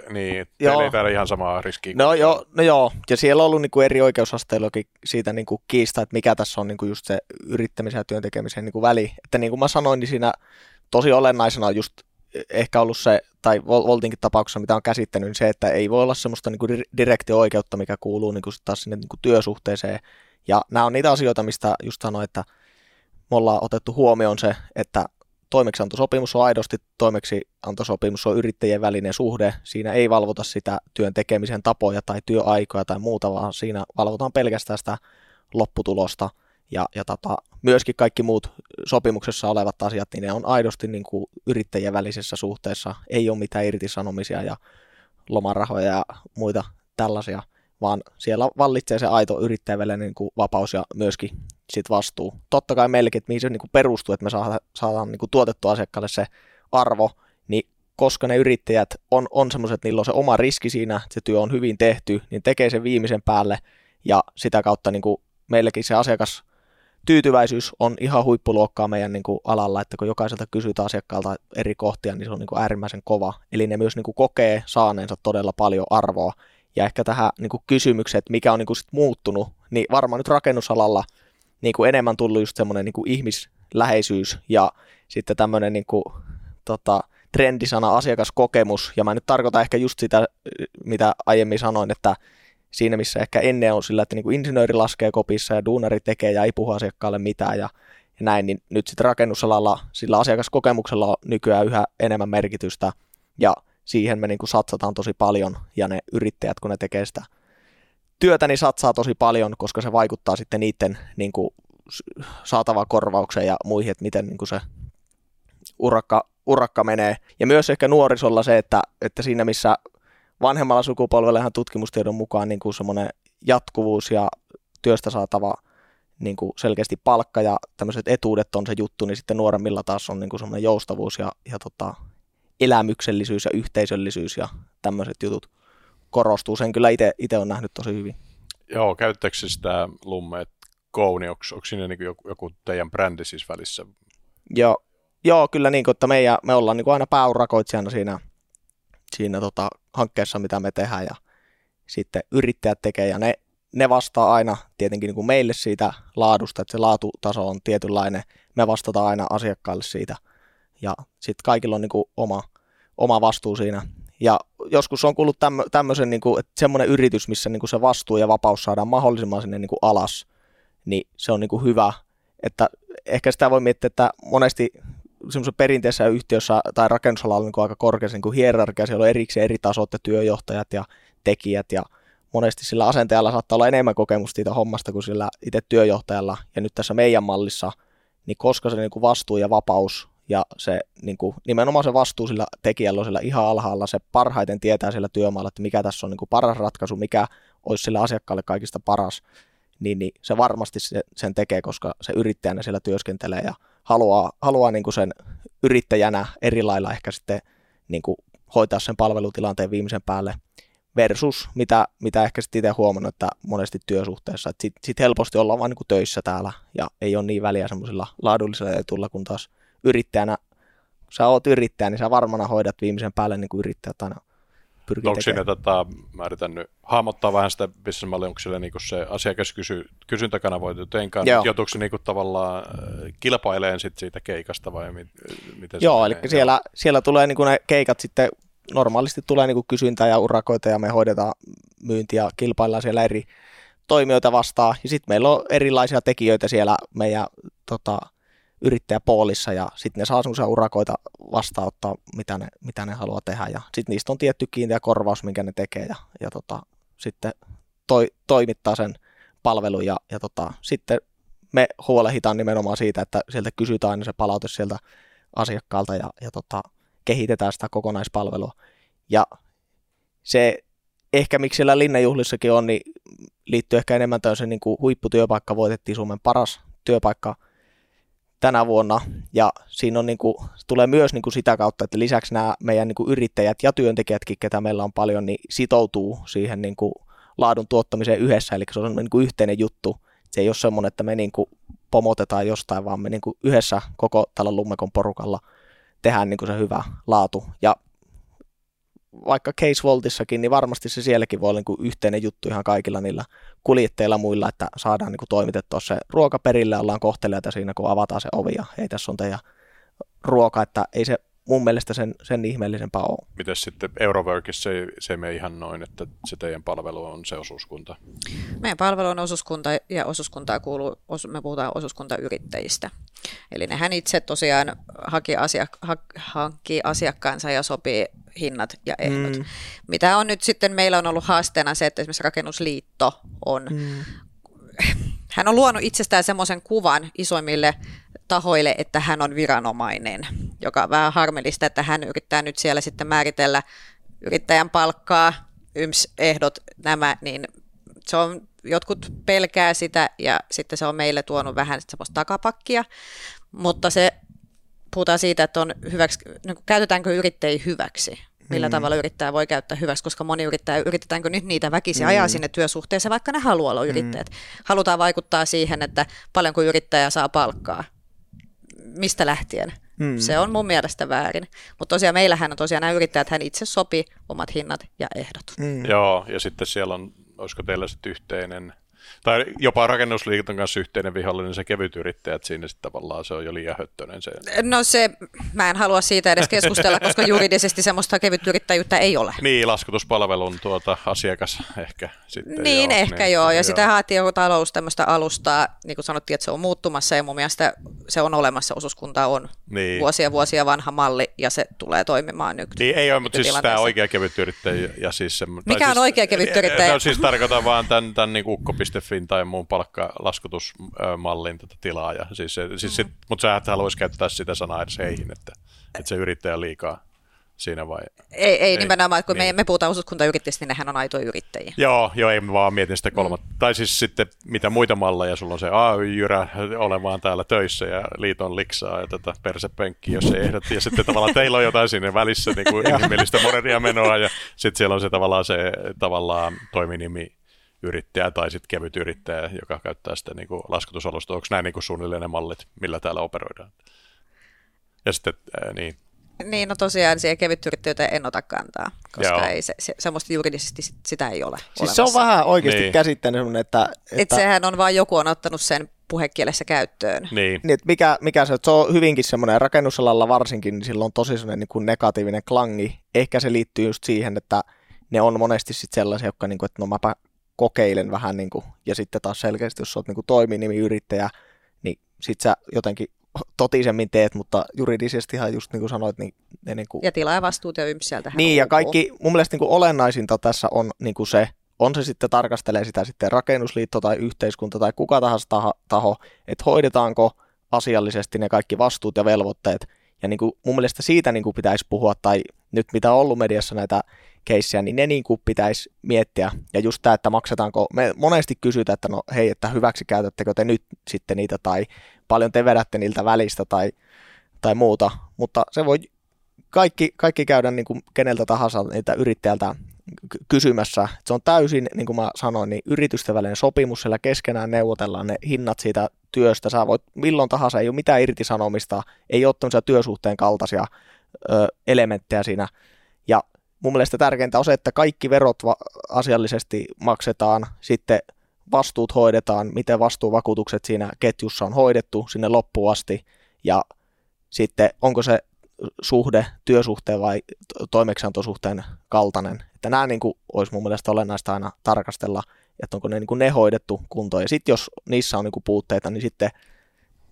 S1: ei täällä ihan samaa riskiä.
S2: No joo, ja siellä on ollut niinku eri oikeusasteillakin siitä niinku kiista, että mikä tässä on niinku just se yrittämisen ja työntekemisen niinku väli. Että niin kuin mä sanoin, niin siinä tosi olennaisena on just ehkä ollut se, tai Voltinkin tapauksessa, mitä on käsittänyt, niin se, että ei voi olla semmoista niinku direktio-oikeutta, mikä kuuluu niinku taas sinne niinku työsuhteeseen. Ja nämä on niitä asioita, mistä just sanoin, että me ollaan otettu huomioon se, että toimeksiantosopimus on aidosti toimeksiantosopimus, on yrittäjien välinen suhde. Siinä ei valvota sitä työn tekemisen tapoja tai työaikoja tai muuta, vaan siinä valvotaan pelkästään sitä lopputulosta. Ja myöskin kaikki muut sopimuksessa olevat asiat, niin ne on aidosti niin kuin yrittäjien välisessä suhteessa. Ei ole mitään irtisanomisia ja lomarahoja ja muita tällaisia, vaan siellä vallitsee se aito yrittäjän välinen niin kuin vapaus ja myöskin sit vastuu. Totta kai meillekin, että mihin se niin kuin perustuu, että me saadaan niin kuin tuotettua asiakkaalle se arvo, niin koska ne yrittäjät on semmoiset, että niillä on se oma riski siinä, että se työ on hyvin tehty, niin tekee sen viimeisen päälle ja sitä kautta niin kuin meillekin se asiakastyytyväisyys on ihan huippuluokkaa meidän niin kuin alalla, että kun jokaiselta kysytään asiakkaalta eri kohtia, niin se on niin kuin äärimmäisen kova. Eli ne myös niin kuin kokee saaneensa todella paljon arvoa. Ja ehkä tähän niin kuin kysymykseen, että mikä on niin kuin sit muuttunut, niin varmaan nyt rakennusalalla niin kuin enemmän tullut just semmoinen niin kuin ihmisläheisyys ja sitten tämmöinen niin kuin, trendisana asiakaskokemus. Ja mä nyt tarkoitan ehkä just sitä, mitä aiemmin sanoin, että siinä missä ehkä ennen on sillä, että niin kuin insinööri laskee kopissa ja duunari tekee ja ei puhu asiakkaalle mitään ja näin, niin nyt sitten rakennusalalla sillä asiakaskokemuksella on nykyään yhä enemmän merkitystä ja siihen me niin kuin satsataan tosi paljon ja ne yrittäjät, kun ne tekee sitä työtä, niin satsaa tosi paljon, koska se vaikuttaa sitten niiden niin kuin saatavaan korvaukseen ja muihin, että miten niin kuin se urakka menee. Ja myös ehkä nuorisolla se, että siinä missä vanhemmalla sukupolvella ihan tutkimustiedon mukaan niin kuin semmoinen jatkuvuus ja työstä saatava niin kuin selkeästi palkka ja tämmöiset etuudet on se juttu, niin sitten nuoremmilla taas on niin kuin semmoinen joustavuus ja elämyksellisyys ja yhteisöllisyys ja tämmöiset jutut korostuu. Sen kyllä itse on nähnyt tosi hyvin.
S1: Joo, käyttääkö sitä Lumme Go, niin onko siinä niin joku teidän brändi siis välissä?
S2: Joo, kyllä niin kuin, että me ollaan niin kuin aina pääurakoitsijana siinä hankkeessa, mitä me tehdään ja sitten yrittäjät tekee ja ne vastaa aina tietenkin niin kuin meille siitä laadusta, että se laatutaso on tietynlainen. Me vastataan aina asiakkaalle siitä ja sitten kaikilla on niin kuin oma vastuu siinä. Ja joskus on kuullut tämmöisen, niin kuin, että semmoinen yritys, missä niin kuin se vastuu ja vapaus saadaan mahdollisimman sinne niin kuin alas, niin se on niin kuin hyvä. Että ehkä sitä voi miettiä, että monesti semmoisessa perinteisessä yhtiössä tai rakennusalalla on niin kuin aika korkeassa niin kuin hierarkia, siellä on erikseen eri tasot ja työjohtajat ja tekijät ja monesti sillä asentajalla saattaa olla enemmän kokemusta siitä hommasta kuin sillä itse työjohtajalla. Ja nyt tässä meidän mallissa, niin koska se niin kuin vastuu ja vapaus ja se niin kuin, nimenomaan se vastuu sillä tekijällä on sillä ihan alhaalla, se parhaiten tietää sillä työmaalla, että mikä tässä on niin kuin paras ratkaisu, mikä olisi sille asiakkaalle kaikista paras, niin se varmasti sen tekee, koska se yrittäjänä siellä työskentelee ja haluaa niin kuin sen yrittäjänä eri lailla ehkä sitten niin kuin hoitaa sen palvelutilanteen viimeisen päälle versus mitä ehkä sitten itse huomannut, että monesti työsuhteessa, että sit helposti ollaan vaan niin kuin töissä täällä ja ei ole niin väliä semmoisilla laadullisilla etuilla, kun taas yrittäjänä, kun sä oot yrittäjä, niin sä varmana hoidat viimeisen päälle niin kuin yrittäjät aina pyrkii tekemään.
S1: Onko siinä, mä yritän nyt hahmottaa vähän sitä business-mallia, onko siellä niin kuin se asiakaskysyntäkanavoitu teinkaan, joutuuko se niin kuin tavallaan kilpaileen sit siitä keikasta vai miten?
S2: Joo, eli siellä tulee niin kuin ne keikat sitten, normaalisti tulee niin kuin kysyntää ja urakoita ja me hoidetaan myyntiä ja kilpaillaan siellä eri toimijoita vastaan. Ja sitten meillä on erilaisia tekijöitä siellä meidän yrittäjäpoolissa ja sitten ne saa semmoisia urakoita vastaanottaa, mitä ne haluaa tehdä ja sitten niistä on tietty kiinteä korvaus, minkä ne tekee ja sitten toimittaa sen palvelun ja sitten me huolehditaan nimenomaan siitä, että sieltä kysytään aina se palaute sieltä asiakkaalta ja kehitetään sitä kokonaispalvelua ja se ehkä miksi siellä Linnajuhlissakin on, niin liittyy ehkä enemmän tämmöisen niin kuin huipputyöpaikka, voitettiin Suomen paras työpaikka tänä vuonna, ja siinä on, niin kuin, tulee myös niin kuin sitä kautta, että lisäksi nämä meidän niin kuin yrittäjät ja työntekijätkin, ketä meillä on paljon, niin sitoutuu siihen niin kuin laadun tuottamiseen yhdessä, eli se on niin kuin yhteinen juttu. Se ei ole semmoinen, että me niin kuin pomotetaan jostain, vaan me niin kuin yhdessä koko tällä Lummekon porukalla tehdään niin kuin se hyvä laatu, ja vaikka Case Voltissakin, niin varmasti se sielläkin voi olla niin kuin yhteinen juttu ihan kaikilla niillä kuljettajilla muilla, että saadaan niin kuin toimitettua se ruoka perille, ollaan kohteliaita siinä, kun avataan se ovi ja hei, tässä on teidän ruoka, että ei se mun mielestä sen ihmeellisempää ole.
S1: Mites sitten Euroworkissa se ei mene ihan noin, että se teidän palvelu on se osuuskunta?
S3: Meidän palvelu on osuuskunta ja osuuskuntaa kuuluu, me puhutaan osuuskuntayrittäjistä. Eli nehän itse tosiaan hankkii asiakkaansa ja sopii hinnat ja ehdot. Mitä on nyt sitten, meillä on ollut haasteena se, että esimerkiksi Rakennusliitto on, hän on luonut itsestään semmoisen kuvan isoimmille tahoille, että hän on viranomainen, joka on vähän harmillista, että hän yrittää nyt siellä sitten määritellä yrittäjän palkkaa, ehdot, nämä, niin se on, jotkut pelkää sitä ja sitten se on meille tuonut vähän semmoista takapakkia, mutta se puhutaan siitä, että on hyväksi, käytetäänkö yrittäjiä hyväksi, millä tavalla yrittäjä voi käyttää hyväksi, koska moni yritetäänkö nyt niitä väkisin ajaa sinne työsuhteeseen, vaikka ne haluaa olla yrittäjät. Halutaan vaikuttaa siihen, että paljonko yrittäjä saa palkkaa, mistä lähtien. Se on mun mielestä väärin. Mutta tosiaan meillähän on tosiaan nämä yrittäjät, hän itse sopii omat hinnat ja ehdot.
S1: Joo, ja sitten siellä on, olisiko teillä sitten yhteinen, tai jopa Rakennusliiton kanssa yhteinen vihollinen, se kevyt yrittäjä, että siinä sitten tavallaan se on jo liian höttöinen.
S3: No se, mä en halua siitä edes keskustella, koska juridisesti semmoista kevytyrittäjyyttä ei ole.
S1: Niin, laskutuspalvelun asiakas ehkä sitten.
S3: Niin, ehkä joo, ja sitä haettiin joku talous tämmöistä alustaa, niin kuin sanottiin, että se on muuttumassa, ja mun mielestä se on olemassa, osuuskunta on vuosia vanha malli, ja se tulee toimimaan nyt.
S1: Niin, ei ole, mutta siis tämä oikea kevytyrittäjä. Ja siis
S3: mikä on oikea kevytyrittäjä?
S1: No siis tarkoitan vaan tämän niin ukko.fin tai muun palkkalaskutusmallin tätä tilaa. Ja mutta sä et haluaisi käyttää sitä sanaa edes heihin, että se yrittäjä liikaa siinä vai?
S3: Ei nimenomaan, kun me puhutaan osuuskuntayrittäjistä, niin nehän on aitoja yrittäjiä.
S1: Joo, ei vaan mietin sitä kolmatta. Tai siis sitten mitä muita malleja, sulla on se AY-jyrä olemaan täällä töissä ja liiton liksaa ja persepenkki, jos ei ehdot. Ja sitten tavallaan teillä on jotain siinä välissä niin kuin inhimillistä modernia menoa ja sitten siellä on se tavallaan toiminimi yrittäjä tai sitten kevyt yrittäjä, joka käyttää sitä niin kuin laskutusalusta. Onko nämä niin kuin suunnilleen ne mallit, millä täällä operoidaan? Ja sitten niin.
S3: Niin, no tosiaan siihen kevytyrittäjyyteen en ota kantaa, koska ei semmoista juridisesti sitä ei ole
S2: siis
S3: olemassa.
S2: Se on vähän oikeasti käsitteinen, että
S3: sehän on vaan joku on ottanut sen puhekielessä käyttöön.
S2: Niin mikä se on hyvinkin semmoinen, rakennusalalla varsinkin, niin sillä on tosi semmoinen niin kuin negatiivinen klangi. Ehkä se liittyy just siihen, että ne on monesti sit sellaisia, jotka niin kuin, että no mäpä kokeilen vähän, niin kuin, ja sitten taas selkeästi, jos olet niin kuin toiminimiyrittäjä, niin sit sä jotenkin totisemmin teet, mutta juridisestihan just niin kuin sanoit, niin ne niin kuin...
S3: Ja tilaajavastuut ja sieltähän
S2: niin, ja kaikki, mun mielestä niin kuin olennaisinta tässä on niin kuin se sitten tarkastelee sitä sitten rakennusliitto tai yhteiskunta tai kuka tahansa taho, että hoidetaanko asiallisesti ne kaikki vastuut ja velvoitteet, ja niin kuin mun mielestä siitä niin kuin pitäisi puhua, tai nyt mitä on ollut mediassa näitä keissejä, niin ne niin kuin pitäisi miettiä, ja just tämä, että maksetaanko, me monesti kysytään, että no hei, että hyväksi käytättekö te nyt sitten niitä, tai paljon te vedätte niiltä välistä, tai muuta, mutta se voi kaikki käydä niin kuin keneltä tahansa niitä yrittäjältä kysymässä, se on täysin, niin kuin mä sanoin, niin yritysten välinen sopimus, siellä keskenään neuvotellaan ne hinnat siitä työstä, sä voit milloin tahansa, ei ole mitään irtisanomista, ei ole tämmöisiä työsuhteen kaltaisia elementtejä siinä, ja mun mielestä tärkeintä on se, että kaikki verot asiallisesti maksetaan, sitten vastuut hoidetaan, miten vastuuvakuutukset siinä ketjussa on hoidettu sinne loppuun asti, ja sitten onko se suhde työsuhteen vai toimeksiantosuhteen kaltainen. Että nämä niin kuin olisi mun mielestä olennaista aina tarkastella, että onko ne, niin kuin ne hoidettu kuntoon. Ja sitten jos niissä on niin kuin puutteita, niin sitten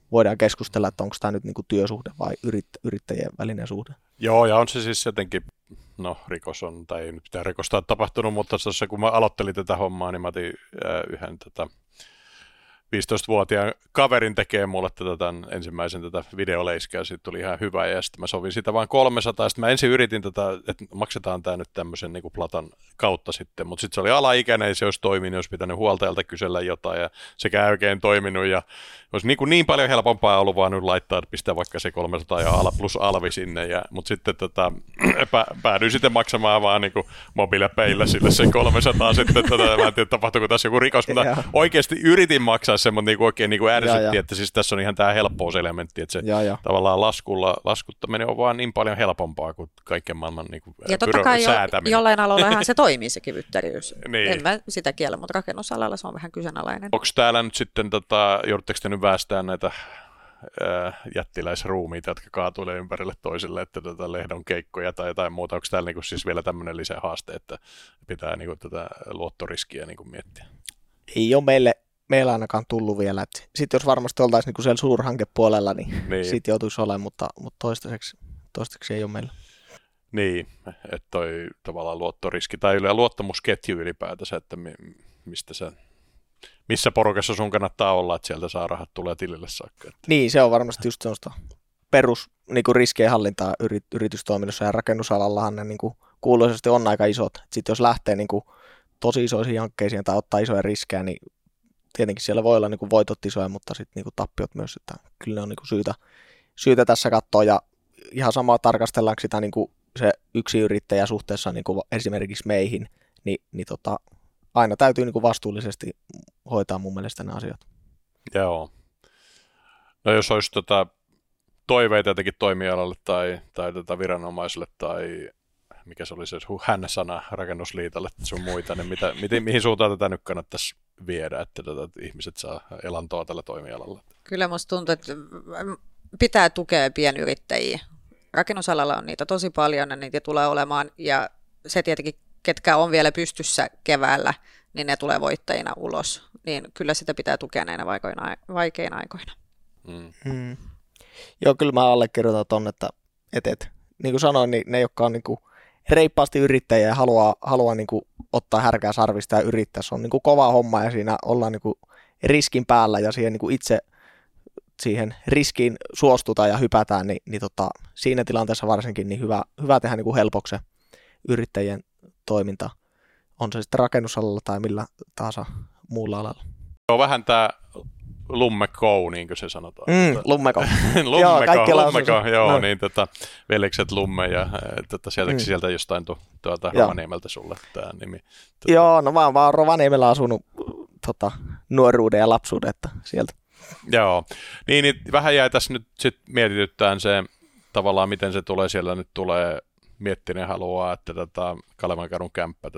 S2: voidaan keskustella, että onko tämä nyt niin kuin työsuhde vai yrittäjien välinen suhde.
S1: Joo, ja on se siis jotenkin, no rikos on, tai ei nyt pitää rikosta ole tapahtunut, mutta tuossa kun mä aloittelin tätä hommaa, niin mä otin yhden 15-vuotiaan kaverin tekee mulle tämän ensimmäisen videoleiskää, siitä tuli ihan hyvä, ja sitten mä sovin sitä vain 300, ja sitten mä ensin yritin että maksetaan tämä nyt tämmöisen niin kuin Platan kautta sitten, mutta sitten se oli alaikäinen, ja se olisi toiminut, olisi pitänyt huoltajalta kysellä jotain, ja sekään oikein toiminut, ja olisi niin paljon helpompaa ollut vaan nyt laittaa, että pistää vaikka se 300 ja plus alvi sinne, mutta sitten päädyin sitten maksamaan vaan niin mobiilepeillä sille se 300 sitten, mä en tiedä, tapahtuiko tässä joku rikos, mutta oikeasti yritin maksaa sen, mutta oikein ärsytti, että siis tässä on ihan tämä helppouselementti, että se tavallaan laskuttaminen on vaan niin paljon helpompaa kuin kaiken maailman
S3: ja totta kai
S1: säätäminen.
S3: Jollain aloillahan se toimii se kyvyttäryys.
S1: Niin.
S3: En mä sitä kiellä, mutta rakennusalalla se on vähän kyseenalainen.
S1: Onko täällä nyt sitten, joudutteko te nyt väestään näitä jättiläisruumiita, jotka kaatuilee ympärille toisille, että lehdon keikkoja tai jotain muuta? Onko täällä siis vielä tämmöinen lisähaaste, että pitää tätä luottoriskiä miettiä? Ei
S2: ole meillä ainakaan tullut vielä. Sitten jos varmasti oltaisiin siellä suurhankepuolella, niin. Siitä joutuisi olemaan, mutta toistaiseksi ei ole meillä.
S1: Niin, että toi tavallaan luottoriski tai luottamusketju ylipäätänsä, että missä porukassa sun kannattaa olla, että sieltä saa rahat tulee tilille saakka. Että.
S2: Niin, se on varmasti just sellaista perus riskien hallintaa yritystoiminnassa, ja rakennusalallahan ne kuuluisesti on aika isot. Sitten jos lähtee tosi isoisiin hankkeisiin tai ottaa isoja riskejä, niin tietenkin siellä voi olla voitot isoja, mutta sitten tappiot myös, että kyllä ne on syytä tässä katsoa, ja ihan samaa tarkastellaanko sitä se yksi yrittäjä suhteessa esimerkiksi meihin, niin aina täytyy vastuullisesti hoitaa mun mielestä ne asiat.
S1: Joo. No jos olisi toiveita jotenkin toimialalle tai viranomaisille tai mikä se oli se hännäsana rakennusliitolle sun muita, niin mihin suuntaan tätä nyt kannattaisi viedä, että ihmiset saa elantoa tällä toimialalla?
S3: Kyllä musta tuntuu, että pitää tukea pienyrittäjiä. Rakennusalalla on niitä tosi paljon ja niitä tulee olemaan, ja se tietenkin, ketkä on vielä pystyssä keväällä, niin ne tulee voittajina ulos. Niin kyllä sitä pitää tukea näinä vaikeina aikoina.
S2: Joo, kyllä mä allekirjoitan tuonne, että niin kuin sanoin, niin ne, jotka on reippaasti yrittäjiä ja haluaa ottaa härkää sarvista ja yrittää, se on kova homma, ja siinä ollaan riskin päällä ja siihen itse siihen riskiin suostutaan ja hypätään, niin siinä tilanteessa varsinkin niin hyvä tehdä helpoksi yrittäjien toiminta, on se sitten rakennusalalla tai millä tahansa muulla alalla.
S1: On vähän tämä lummeko, niin kuin se sanotaan.
S2: Lummeko.
S1: lummeko, joo, no. Niin veljekset Lumme, ja sieltä jostain Rovaniemeltä sulle tämä nimi.
S2: Joo, no mä oon Rovaniemellä asunut nuoruuden ja lapsuuden, että sieltä.
S1: Joo, niin vähän jäi tässä nyt sit mietityttään se tavallaan, miten se tulee, siellä nyt tulee Miettinen haluaa, että Kalevankadun kämppä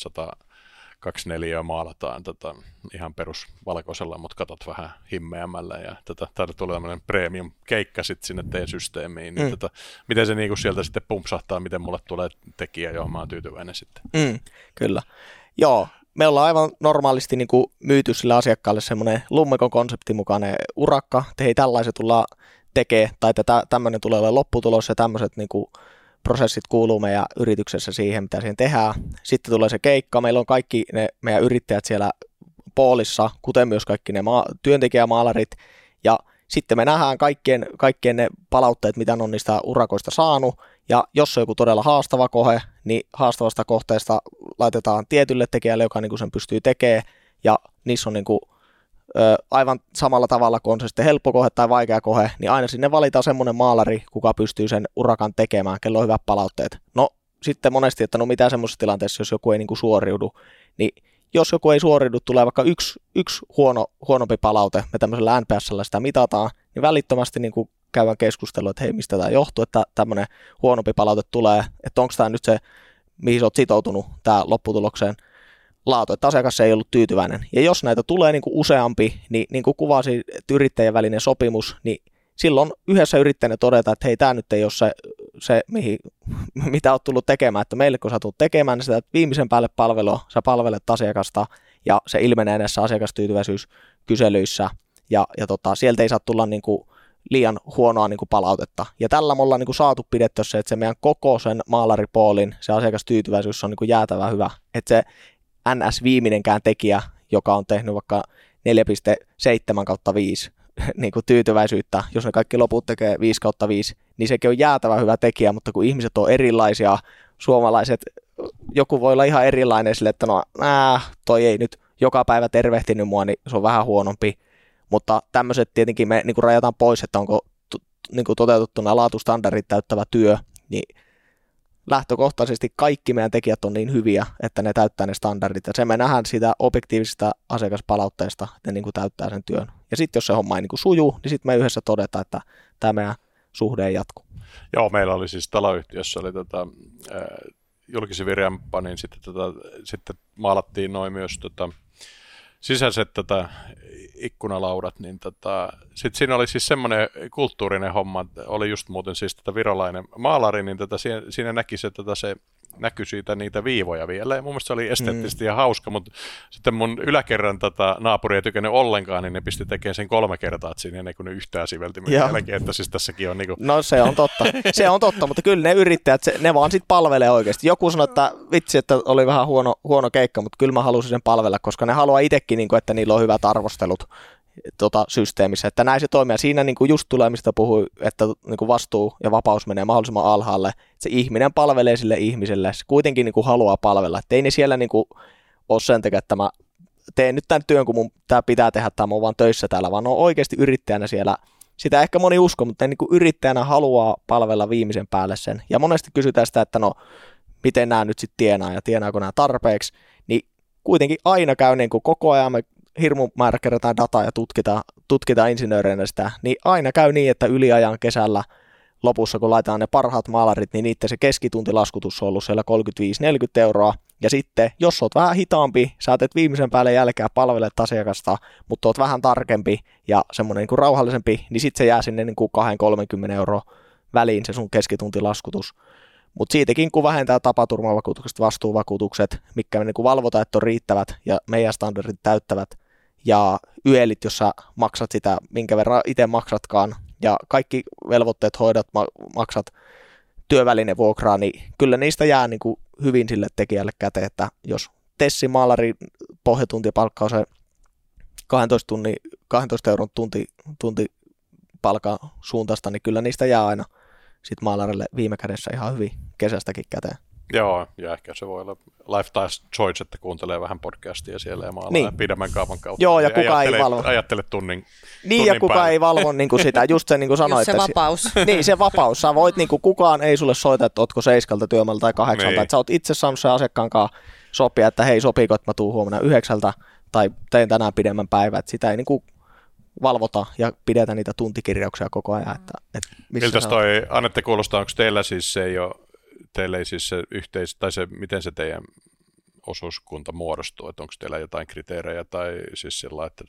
S1: 124 maalataan ihan perusvalkoisella, mutta katot vähän himmeämällä, ja täällä tulee tämmöinen premium-keikka sitten sinne teidän systeemiin, niin miten se sieltä sitten pumpsahtaa, miten mulle tulee tekijä, johon mä oon tyytyväinen sitten.
S2: Kyllä, joo. Me ollaan aivan normaalisti myyty sille asiakkaalle semmoinen Lummekon konseptin mukainen urakka, että hei, tällaiset tullaan tekemään, tai tämmöinen tulee olemaan lopputulos, ja tämmöiset prosessit kuuluu meidän yrityksessä siihen, mitä siihen tehdään. Sitten tulee se keikka, meillä on kaikki ne meidän yrittäjät siellä poolissa, kuten myös kaikki ne työntekijämaalarit, ja sitten me nähdään kaikkien ne palautteet, mitä on niistä urakoista saanut, ja jos on joku todella haastava kohe, niin haastavasta kohteesta laitetaan tietylle tekijälle, joka sen pystyy tekemään, ja niissä on aivan samalla tavalla, kun on se sitten helppo kohe tai vaikea kohe, niin aina sinne valitaan semmoinen maalari, kuka pystyy sen urakan tekemään, kello on hyvät palautteet. No sitten monesti, että mitä semmoisessa tilanteessa, jos joku ei suoriudu, niin jos joku ei suoriudu, tulee vaikka yksi huonompi palaute, me tämmöisellä NPS:llä sitä mitataan, niin välittömästi käydään keskustelua, että hei, mistä tämä johtuu, että tämmöinen huonompi palaute tulee, että onko tämä nyt se, mihin sä oot sitoutunut, tämä lopputulokseen laatu, että asiakas ei ollut tyytyväinen. Ja jos näitä tulee useampi, niin kuin kuvasi, että yrittäjän välinen sopimus, niin silloin yhdessä yrittäjänä todetaan, että hei, tämä nyt ei ole se mitä olet tullut tekemään, että meille kun sä tulet tekemään, niin sitä viimeisen päälle palvelua, sä palvelet asiakasta, ja se ilmenee näissä asiakastyytyväisyyskyselyissä, ja sieltä ei saa tulla niin kuin liian huonoa niin kuin palautetta. Ja tällä me ollaan niin kuin saatu pidettyä se, että se meidän koko sen maalaripoolin, se asiakastyytyväisyys on niin kuin jäätävän hyvä. Että se NS-viimeinenkään tekijä, joka on tehnyt vaikka 4,7/5 niin kuin tyytyväisyyttä, jos ne kaikki loput tekee 5/5, niin sekin on jäätävän hyvä tekijä, mutta kun ihmiset on erilaisia, suomalaiset, joku voi olla ihan erilainen sille, että no toi ei nyt joka päivä tervehtinyt mua, niin se on vähän huonompi. Mutta tämmöiset tietenkin me niin kuin rajataan pois, että onko niin kuin toteutettuna laatustandardit täyttävä työ, niin lähtökohtaisesti kaikki meidän tekijät on niin hyviä, että ne täyttää ne standardit. Ja se me nähdään siitä objektiivisesta asiakaspalautteesta, että ne niin kuin täyttää sen työn. Ja sitten jos se homma ei niin kuin sujuu, niin sitten me yhdessä todetaan, että tämä meidän suhde ei jatku.
S1: Joo, meillä oli siis taloyhtiössä oli julkisen virjanpa, niin sitten maalattiin noin myös sisäiset ikkunalaudat, niin sitten siinä oli siis semmoinen kulttuurinen homma, oli just muuten siis virolainen maalari, niin siinä näki se, se näkyi siitä niitä viivoja vielä, ja mun mielestä se oli esteettisesti ja hauska, mutta sitten mun yläkerran naapuri ei tykännyt ollenkaan, niin ne pisti tekemään sen 3 kertaa, että siinä ei ne yhtään sivelti jälkeen, että siis tässäkin on niinku...
S2: No se on totta, mutta kyllä ne yrittäjät, ne vaan sitten palvelee oikeasti. Joku sanoi, että vitsi, että oli vähän huono keikka, mutta kyllä mä halusin sen palvella, koska ne haluaa itsekin, että niillä on hyvät arvostelut systeemissä, että näin se toimii. Siinä just tulee, mistä puhui, että vastuu ja vapaus menee mahdollisimman alhaalle. Se ihminen palvelee sille ihmiselle, se kuitenkin haluaa palvella. Että ei ne siellä ole sen takia, että mä teen nyt tämän työn, kun mun tää pitää tehdä, tai mä oon vaan töissä täällä, vaan ne on oikeasti yrittäjänä siellä. Sitä ehkä moni usko, mutta ne yrittäjänä haluaa palvella viimeisen päälle sen. Ja monesti kysytään sitä, että no, miten nämä nyt sitten tienaa ja tienaako nämä tarpeeksi, niin kuitenkin aina käy koko ajan me hirmu määrä kerätään dataa ja tutkitaan insinööreinä sitä, niin aina käy niin, että yliajan kesällä lopussa, kun laitetaan ne parhaat maalarit, niin niiden se keskituntilaskutus on ollut siellä 35-40 euroa, ja sitten, jos oot vähän hitaampi, sä teet viimeisen päälle jälkeen palvelet asiakasta, mutta oot vähän tarkempi ja semmoinen rauhallisempi, niin sitten se jää sinne 20-30 euroa väliin se sun keskituntilaskutus. Mutta siitäkin, kun vähentää tapaturmavakuutukset, vastuuvakuutukset, mitkä me valvotaan, että on riittävät ja meidän standardit täyttävät, ja YELit, jos sä maksat sitä, minkä verran itse maksatkaan, ja kaikki velvoitteet hoidat, maksat työvälinevuokraa, niin kyllä niistä jää hyvin sille tekijälle käteen, että jos Tessin maalari pohjatuntipalkka on se 12 euron tuntipalkan suuntaista, niin kyllä niistä jää aina sit maalarille viime kädessä ihan hyvin kesästäkin käteen.
S1: Joo, ja ehkä se voi olla lifetime choice, että kuuntelee vähän podcastia siellä ja maalaa pidemmän kaavan kautta.
S2: Joo, ja kukaan ei valvo.
S1: Ajattele tunnin
S2: ja kukaan
S1: päälle.
S2: Ei valvo sitä, just se sanoit.
S3: Se vapaus.
S2: Niin, se vapaus. Sä voit, kukaan ei sulle soita, että ootko 7 työmaalla tai 8, niin. Että sä oot itse saanut sen asiakkaan kanssa sopia, että hei, sopiiko, että mä tuun huomenna 9 tai tein tänään pidemmän päivän, että sitä ei valvota ja pidetään niitä tuntikirjauksia koko ajan. Että
S1: miltäs toi, Anette, kuulostaa, onko teillä siis se ei ole, teillä ei siis se tai se, miten se teidän osuuskunta muodostuu, että onko teillä jotain kriteerejä tai siis sillä, että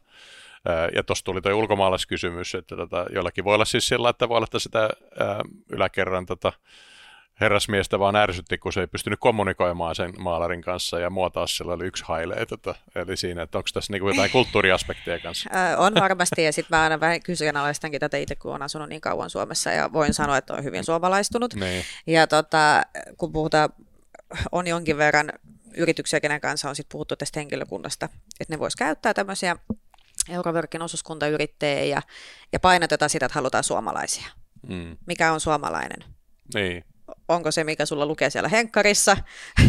S1: ja tuossa tuli tuo ulkomaalaiskysymys, että jollakin voi olla siis sillä, että voi olla, että sitä yläkerran herrasmiestä vaan ärsytti, kun se ei pystynyt kommunikoimaan sen maalarin kanssa, ja mua taas sillä oli yksi hailee. Eli siinä, että onko tässä jotain kulttuuriaspekteja kanssa?
S3: On varmasti, ja sitten mä aina vähän kyseenalaistankin tätä itse, kun olen asunut niin kauan Suomessa, ja voin sanoa, että on hyvin suomalaistunut.
S1: Niin.
S3: Ja kun puhutaan, on jonkin verran yrityksiä, kenen kanssa on sit puhuttu tästä henkilökunnasta, että ne vois käyttää tämmöisiä Euroworkin osuuskuntayrittäjiä, ja painotetaan sitä, että halutaan suomalaisia. Mikä on suomalainen?
S1: Niin.
S3: Onko se, mikä sulla lukee siellä henkkarissa,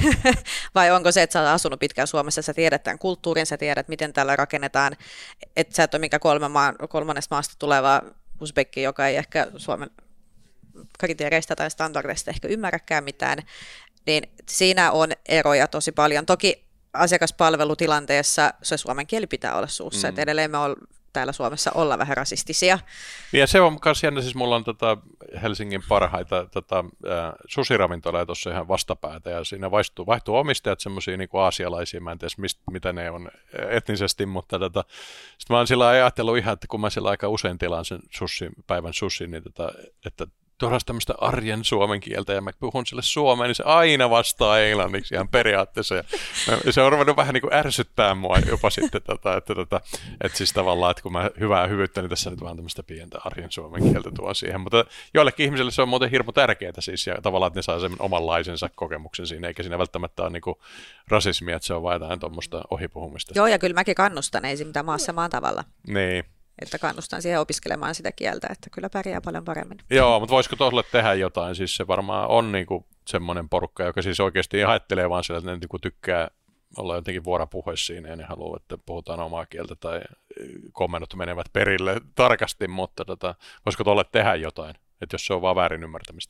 S3: vai onko se, että sä oot asunut pitkään Suomessa, sä tiedät tämän kulttuurin, sä tiedät, miten täällä rakennetaan, että sä et ole mikä kolmannesta maasta tuleva usbekki, joka ei ehkä Suomen kriteereistä tai standardeista ehkä ymmärräkään mitään, niin siinä on eroja tosi paljon. Toki asiakaspalvelutilanteessa se suomen kieli pitää olla suussa, että edelleen me täällä Suomessa olla vähän rasistisia.
S1: Ja se on myös jännä, siis mulla on Helsingin parhaita susiravintoloja tuossa ihan vastapäätä, ja siinä vaihtuu omistajat semmoisia niin kuin aasialaisia, mä en tiedä mitä ne on etnisesti, mutta sitten mä oon sillä ajatellut ihan, että kun mä sillä aika usein tilaan sen päivän sushi, niin että tuoda tämmöistä arjen suomen kieltä, ja mä puhun sille suomeen, niin se aina vastaa englanniksi ihan periaatteessa. Ja se on ruvennut vähän niin kuin ärsyttää mua jopa sitten, että siis tavallaan, että kun mä hyvää hyvyyttä, niin tässä nyt vaan tämmöistä pientä arjen suomen kieltä tuon siihen. Mutta joillekin ihmisille se on muuten hirmu tärkeää siis, ja tavallaan, että ne saa sen omanlaisensa kokemuksen siinä, eikä siinä välttämättä ole niin kuin rasismia, että se on vain jotain tuommoista ohipuhumista.
S3: Joo, ja kyllä mäkin kannustan, ei siinä mitään maassa maan tavalla.
S1: Niin.
S3: Että kannustan siihen opiskelemaan sitä kieltä, että kyllä pärjää paljon paremmin.
S1: Joo, mutta voisiko tuolle tehdä jotain? Siis se varmaan on niinku semmoinen porukka, joka siis oikeasti ajattelee vaan sillä, että ne niinku tykkää olla jotenkin vuoropuheissa siinä ja ne haluaa, että puhutaan omaa kieltä tai komennot menevät perille tarkasti, mutta voisiko tuolle tehdä jotain, että jos se on vaan väärin ymmärtämistä?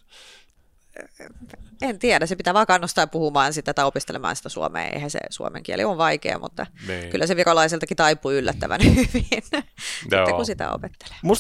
S3: En tiedä, se pitää vaan kannustaa puhumaan sitä tai opiskelemaan sitä suomea. Eihän se suomen kieli on vaikea, mutta niin. Kyllä se virolaiseltakin taipuu yllättävän hyvin, kun sitä opettelee.
S2: Musta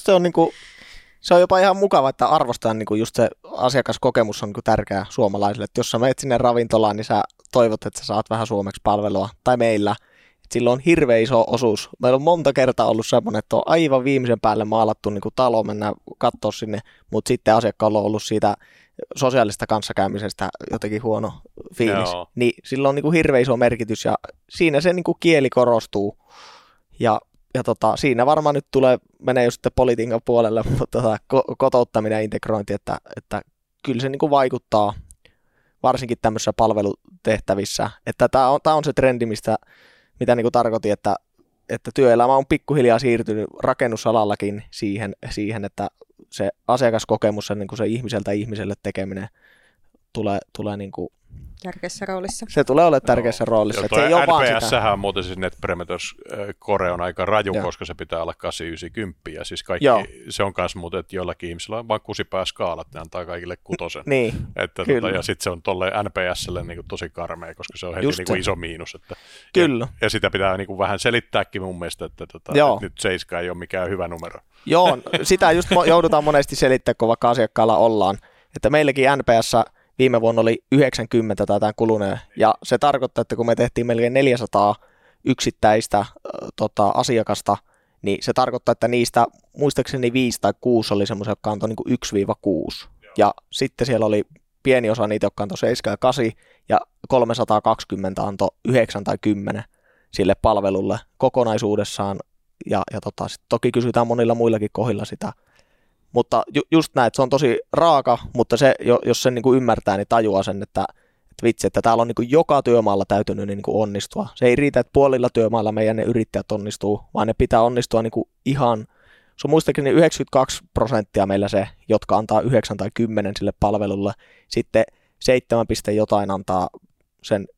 S2: se on jopa ihan mukava, että arvostetaan just se asiakaskokemus on tärkeä suomalaisille. Että jos sä menet sinne ravintolaan, niin sä toivot, että sä saat vähän suomeksi palvelua. Tai meillä. Sillä on hirveän iso osuus. Meillä on monta kertaa ollut semmoinen, että on aivan viimeisen päälle maalattu talo, mennään katsoa sinne, mutta sitten asiakkaalla on ollut siitä sosiaalista kanssakäymisestä jotenkin huono fiilis. Joo. Niin sillä on hirveän iso merkitys ja siinä se kieli korostuu. Ja siinä varmaan nyt menee jo sitten politiikan puolelle, mutta kotouttaminen ja integrointi, että kyllä se vaikuttaa varsinkin tämmöisissä palvelutehtävissä. Että tämä on se trendi, mitä tarkoitin, että työelämä on pikkuhiljaa siirtynyt rakennusalallakin siihen että se asiakaskokemus ja se ihmiseltä ihmiselle tekeminen tulee
S3: tärkeässä roolissa.
S2: Se tulee olemaan tärkeässä roolissa.
S1: Joo, tuo NPS-sähän on muuten siis Net Promoter Score on aika raju, koska se pitää olla 890. Ja siis kaikki, se on myös muuten, että joillakin ihmisillä on vain kusipääskaalat, ne antaa kaikille 6.
S2: Niin,
S1: ja sitten se on tolle NPSlle tosi karmea, koska se on heti iso miinus. Että,
S2: kyllä.
S1: Ja sitä pitää vähän selittääkin mun mielestä, että nyt 7 ei ole mikään hyvä numero.
S2: Joo, sitä just joudutaan monesti selittämään, kun vaikka asiakkaalla ollaan. Että meilläkin NPS viime vuonna oli 90 tai tämän kuluneen, ja se tarkoittaa, että kun me tehtiin melkein 400 yksittäistä asiakasta, niin se tarkoittaa, että niistä muistaakseni 5 tai 6 oli semmoisia, jotka antoi 1-6. Ja sitten siellä oli pieni osa niitä, jotka antoi 7 ja 8, ja 320 antoi 9 tai 10 sille palvelulle kokonaisuudessaan, ja sit toki kysytään monilla muillakin kohdilla sitä. Mutta just näin, että se on tosi raaka, mutta se, jos sen ymmärtää, niin tajuaa sen, että vitsi, että täällä on joka työmaalla täytynyt onnistua. Se ei riitä, että puolilla työmailla meidän ne yrittäjät onnistuu, vaan ne pitää onnistua ihan, se on muistakin 92% meillä se, jotka antaa 9 tai 10 sille palvelulle. Sitten 7, jotain antaa sen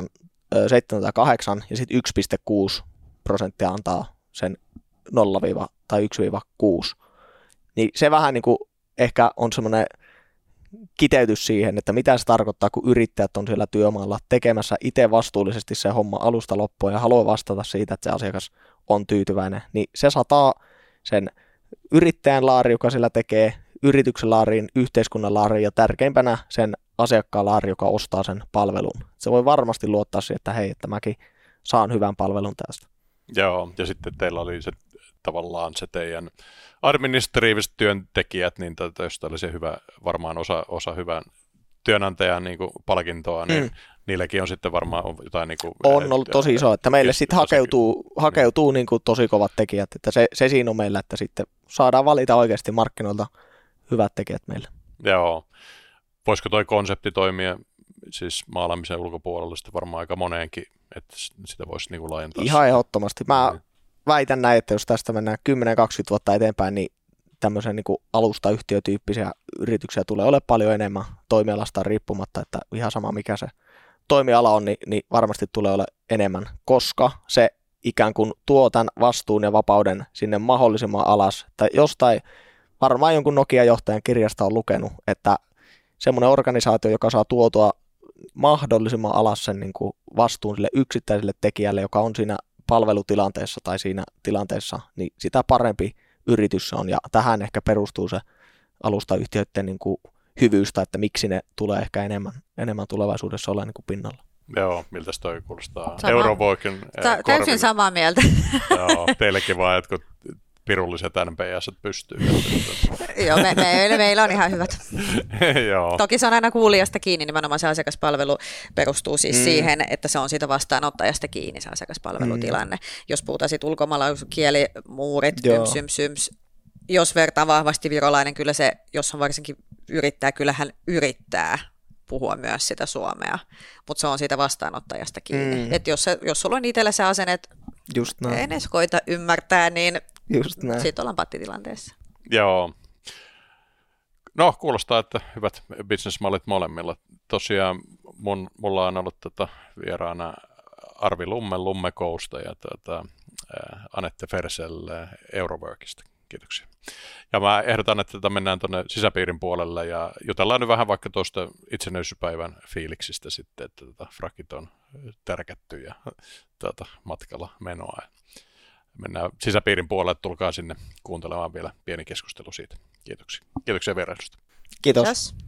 S2: 7 tai 8 ja sitten 1,6% antaa sen 0- tai 1-6. Niin se vähän ehkä on semmoinen kiteytys siihen, että mitä se tarkoittaa, kun yrittäjät on siellä työmaalla tekemässä itse vastuullisesti se homma alusta loppuun ja haluaa vastata siitä, että se asiakas on tyytyväinen. Niin se sataa sen yrittäjän laari, joka siellä tekee, yrityksen laariin, yhteiskunnan laariin ja tärkeimpänä sen asiakkaan laari, joka ostaa sen palvelun. Se voi varmasti luottaa siihen, että hei, että mäkin saan hyvän palvelun tästä.
S1: Joo, ja sitten teillä oli se tavallaan se teidän administratiiviset työntekijät, niin jos olisi hyvä, varmaan osa hyvän työnantajan palkintoa, niin niilläkin on sitten varmaan jotain
S2: on ollut tosi iso, että meille sitten hakeutuu tosi kovat tekijät, että se siinä on meillä, että sitten saadaan valita oikeasti markkinoilta hyvät tekijät meille.
S1: Joo. Voisiko toi konsepti toimia siis maalaamisen ulkopuolella sitten varmaan aika moneenkin, että sitä voisi laajentaa?
S2: Ihan ehdottomasti. Mä väitän näin, että jos tästä mennään 10-20 vuotta eteenpäin, niin tämmöisen alustayhtiötyyppisiä yrityksiä tulee olemaan paljon enemmän toimialasta riippumatta, että ihan sama mikä se toimiala on, niin varmasti tulee olemaan enemmän, koska se ikään kuin tuo tämän vastuun ja vapauden sinne mahdollisimman alas. Että jostain varmaan jonkun Nokia-johtajan kirjasta on lukenut, että semmoinen organisaatio, joka saa tuotua mahdollisimman alas sen vastuun sille yksittäiselle tekijälle, joka on siinä palvelutilanteessa tai siinä tilanteessa, niin sitä parempi yritys se on. Ja tähän ehkä perustuu se alustayhtiöiden hyvyystä, että miksi ne tulee ehkä enemmän tulevaisuudessa olla pinnalla.
S1: Joo, miltä toi kuulostaa? Eurovoikin
S3: täysin samaa mieltä.
S1: Joo, teillekin vaan jotkut pirulliset NPS pystyy.
S3: Joo, meillä on ihan hyvät.
S1: Joo.
S3: Toki se on aina kuulijasta kiinni, nimenomaan se asiakaspalvelu perustuu siis siihen, että se on siitä vastaanottajasta kiinni se asiakaspalvelutilanne. Jos puhutaan sitten ulkomaalaiskielimuurit, syms, jos vertaa vahvasti virolainen, kyllä se, jos on varsinkin yrittää, kyllähän yrittää puhua myös sitä suomea, mutta se on siitä vastaanottajasta kiinni. Että jos sulla on itsellä se asenne, että en edes koita ymmärtää, niin siitä ollaan pattitilanteessa.
S1: Joo. No, kuulostaa, että hyvät businessmallit molemmilla. Tosiaan mulla on ollut vieraana Arvi Lummekousta ja Anette Fersel Euroworkista. Kiitoksia. Ja mä ehdotan, että mennään tuonne sisäpiirin puolelle ja jutellaan nyt vähän vaikka tuosta itsenäisyyspäivän fiiliksistä sitten, että frakit on tärkätty ja matkalla menoa. Mennään sisäpiirin puolelle, tulkaa sinne kuuntelemaan vielä pieni keskustelu siitä. Kiitoksia. Kiitoksia vierailusta.
S2: Kiitos.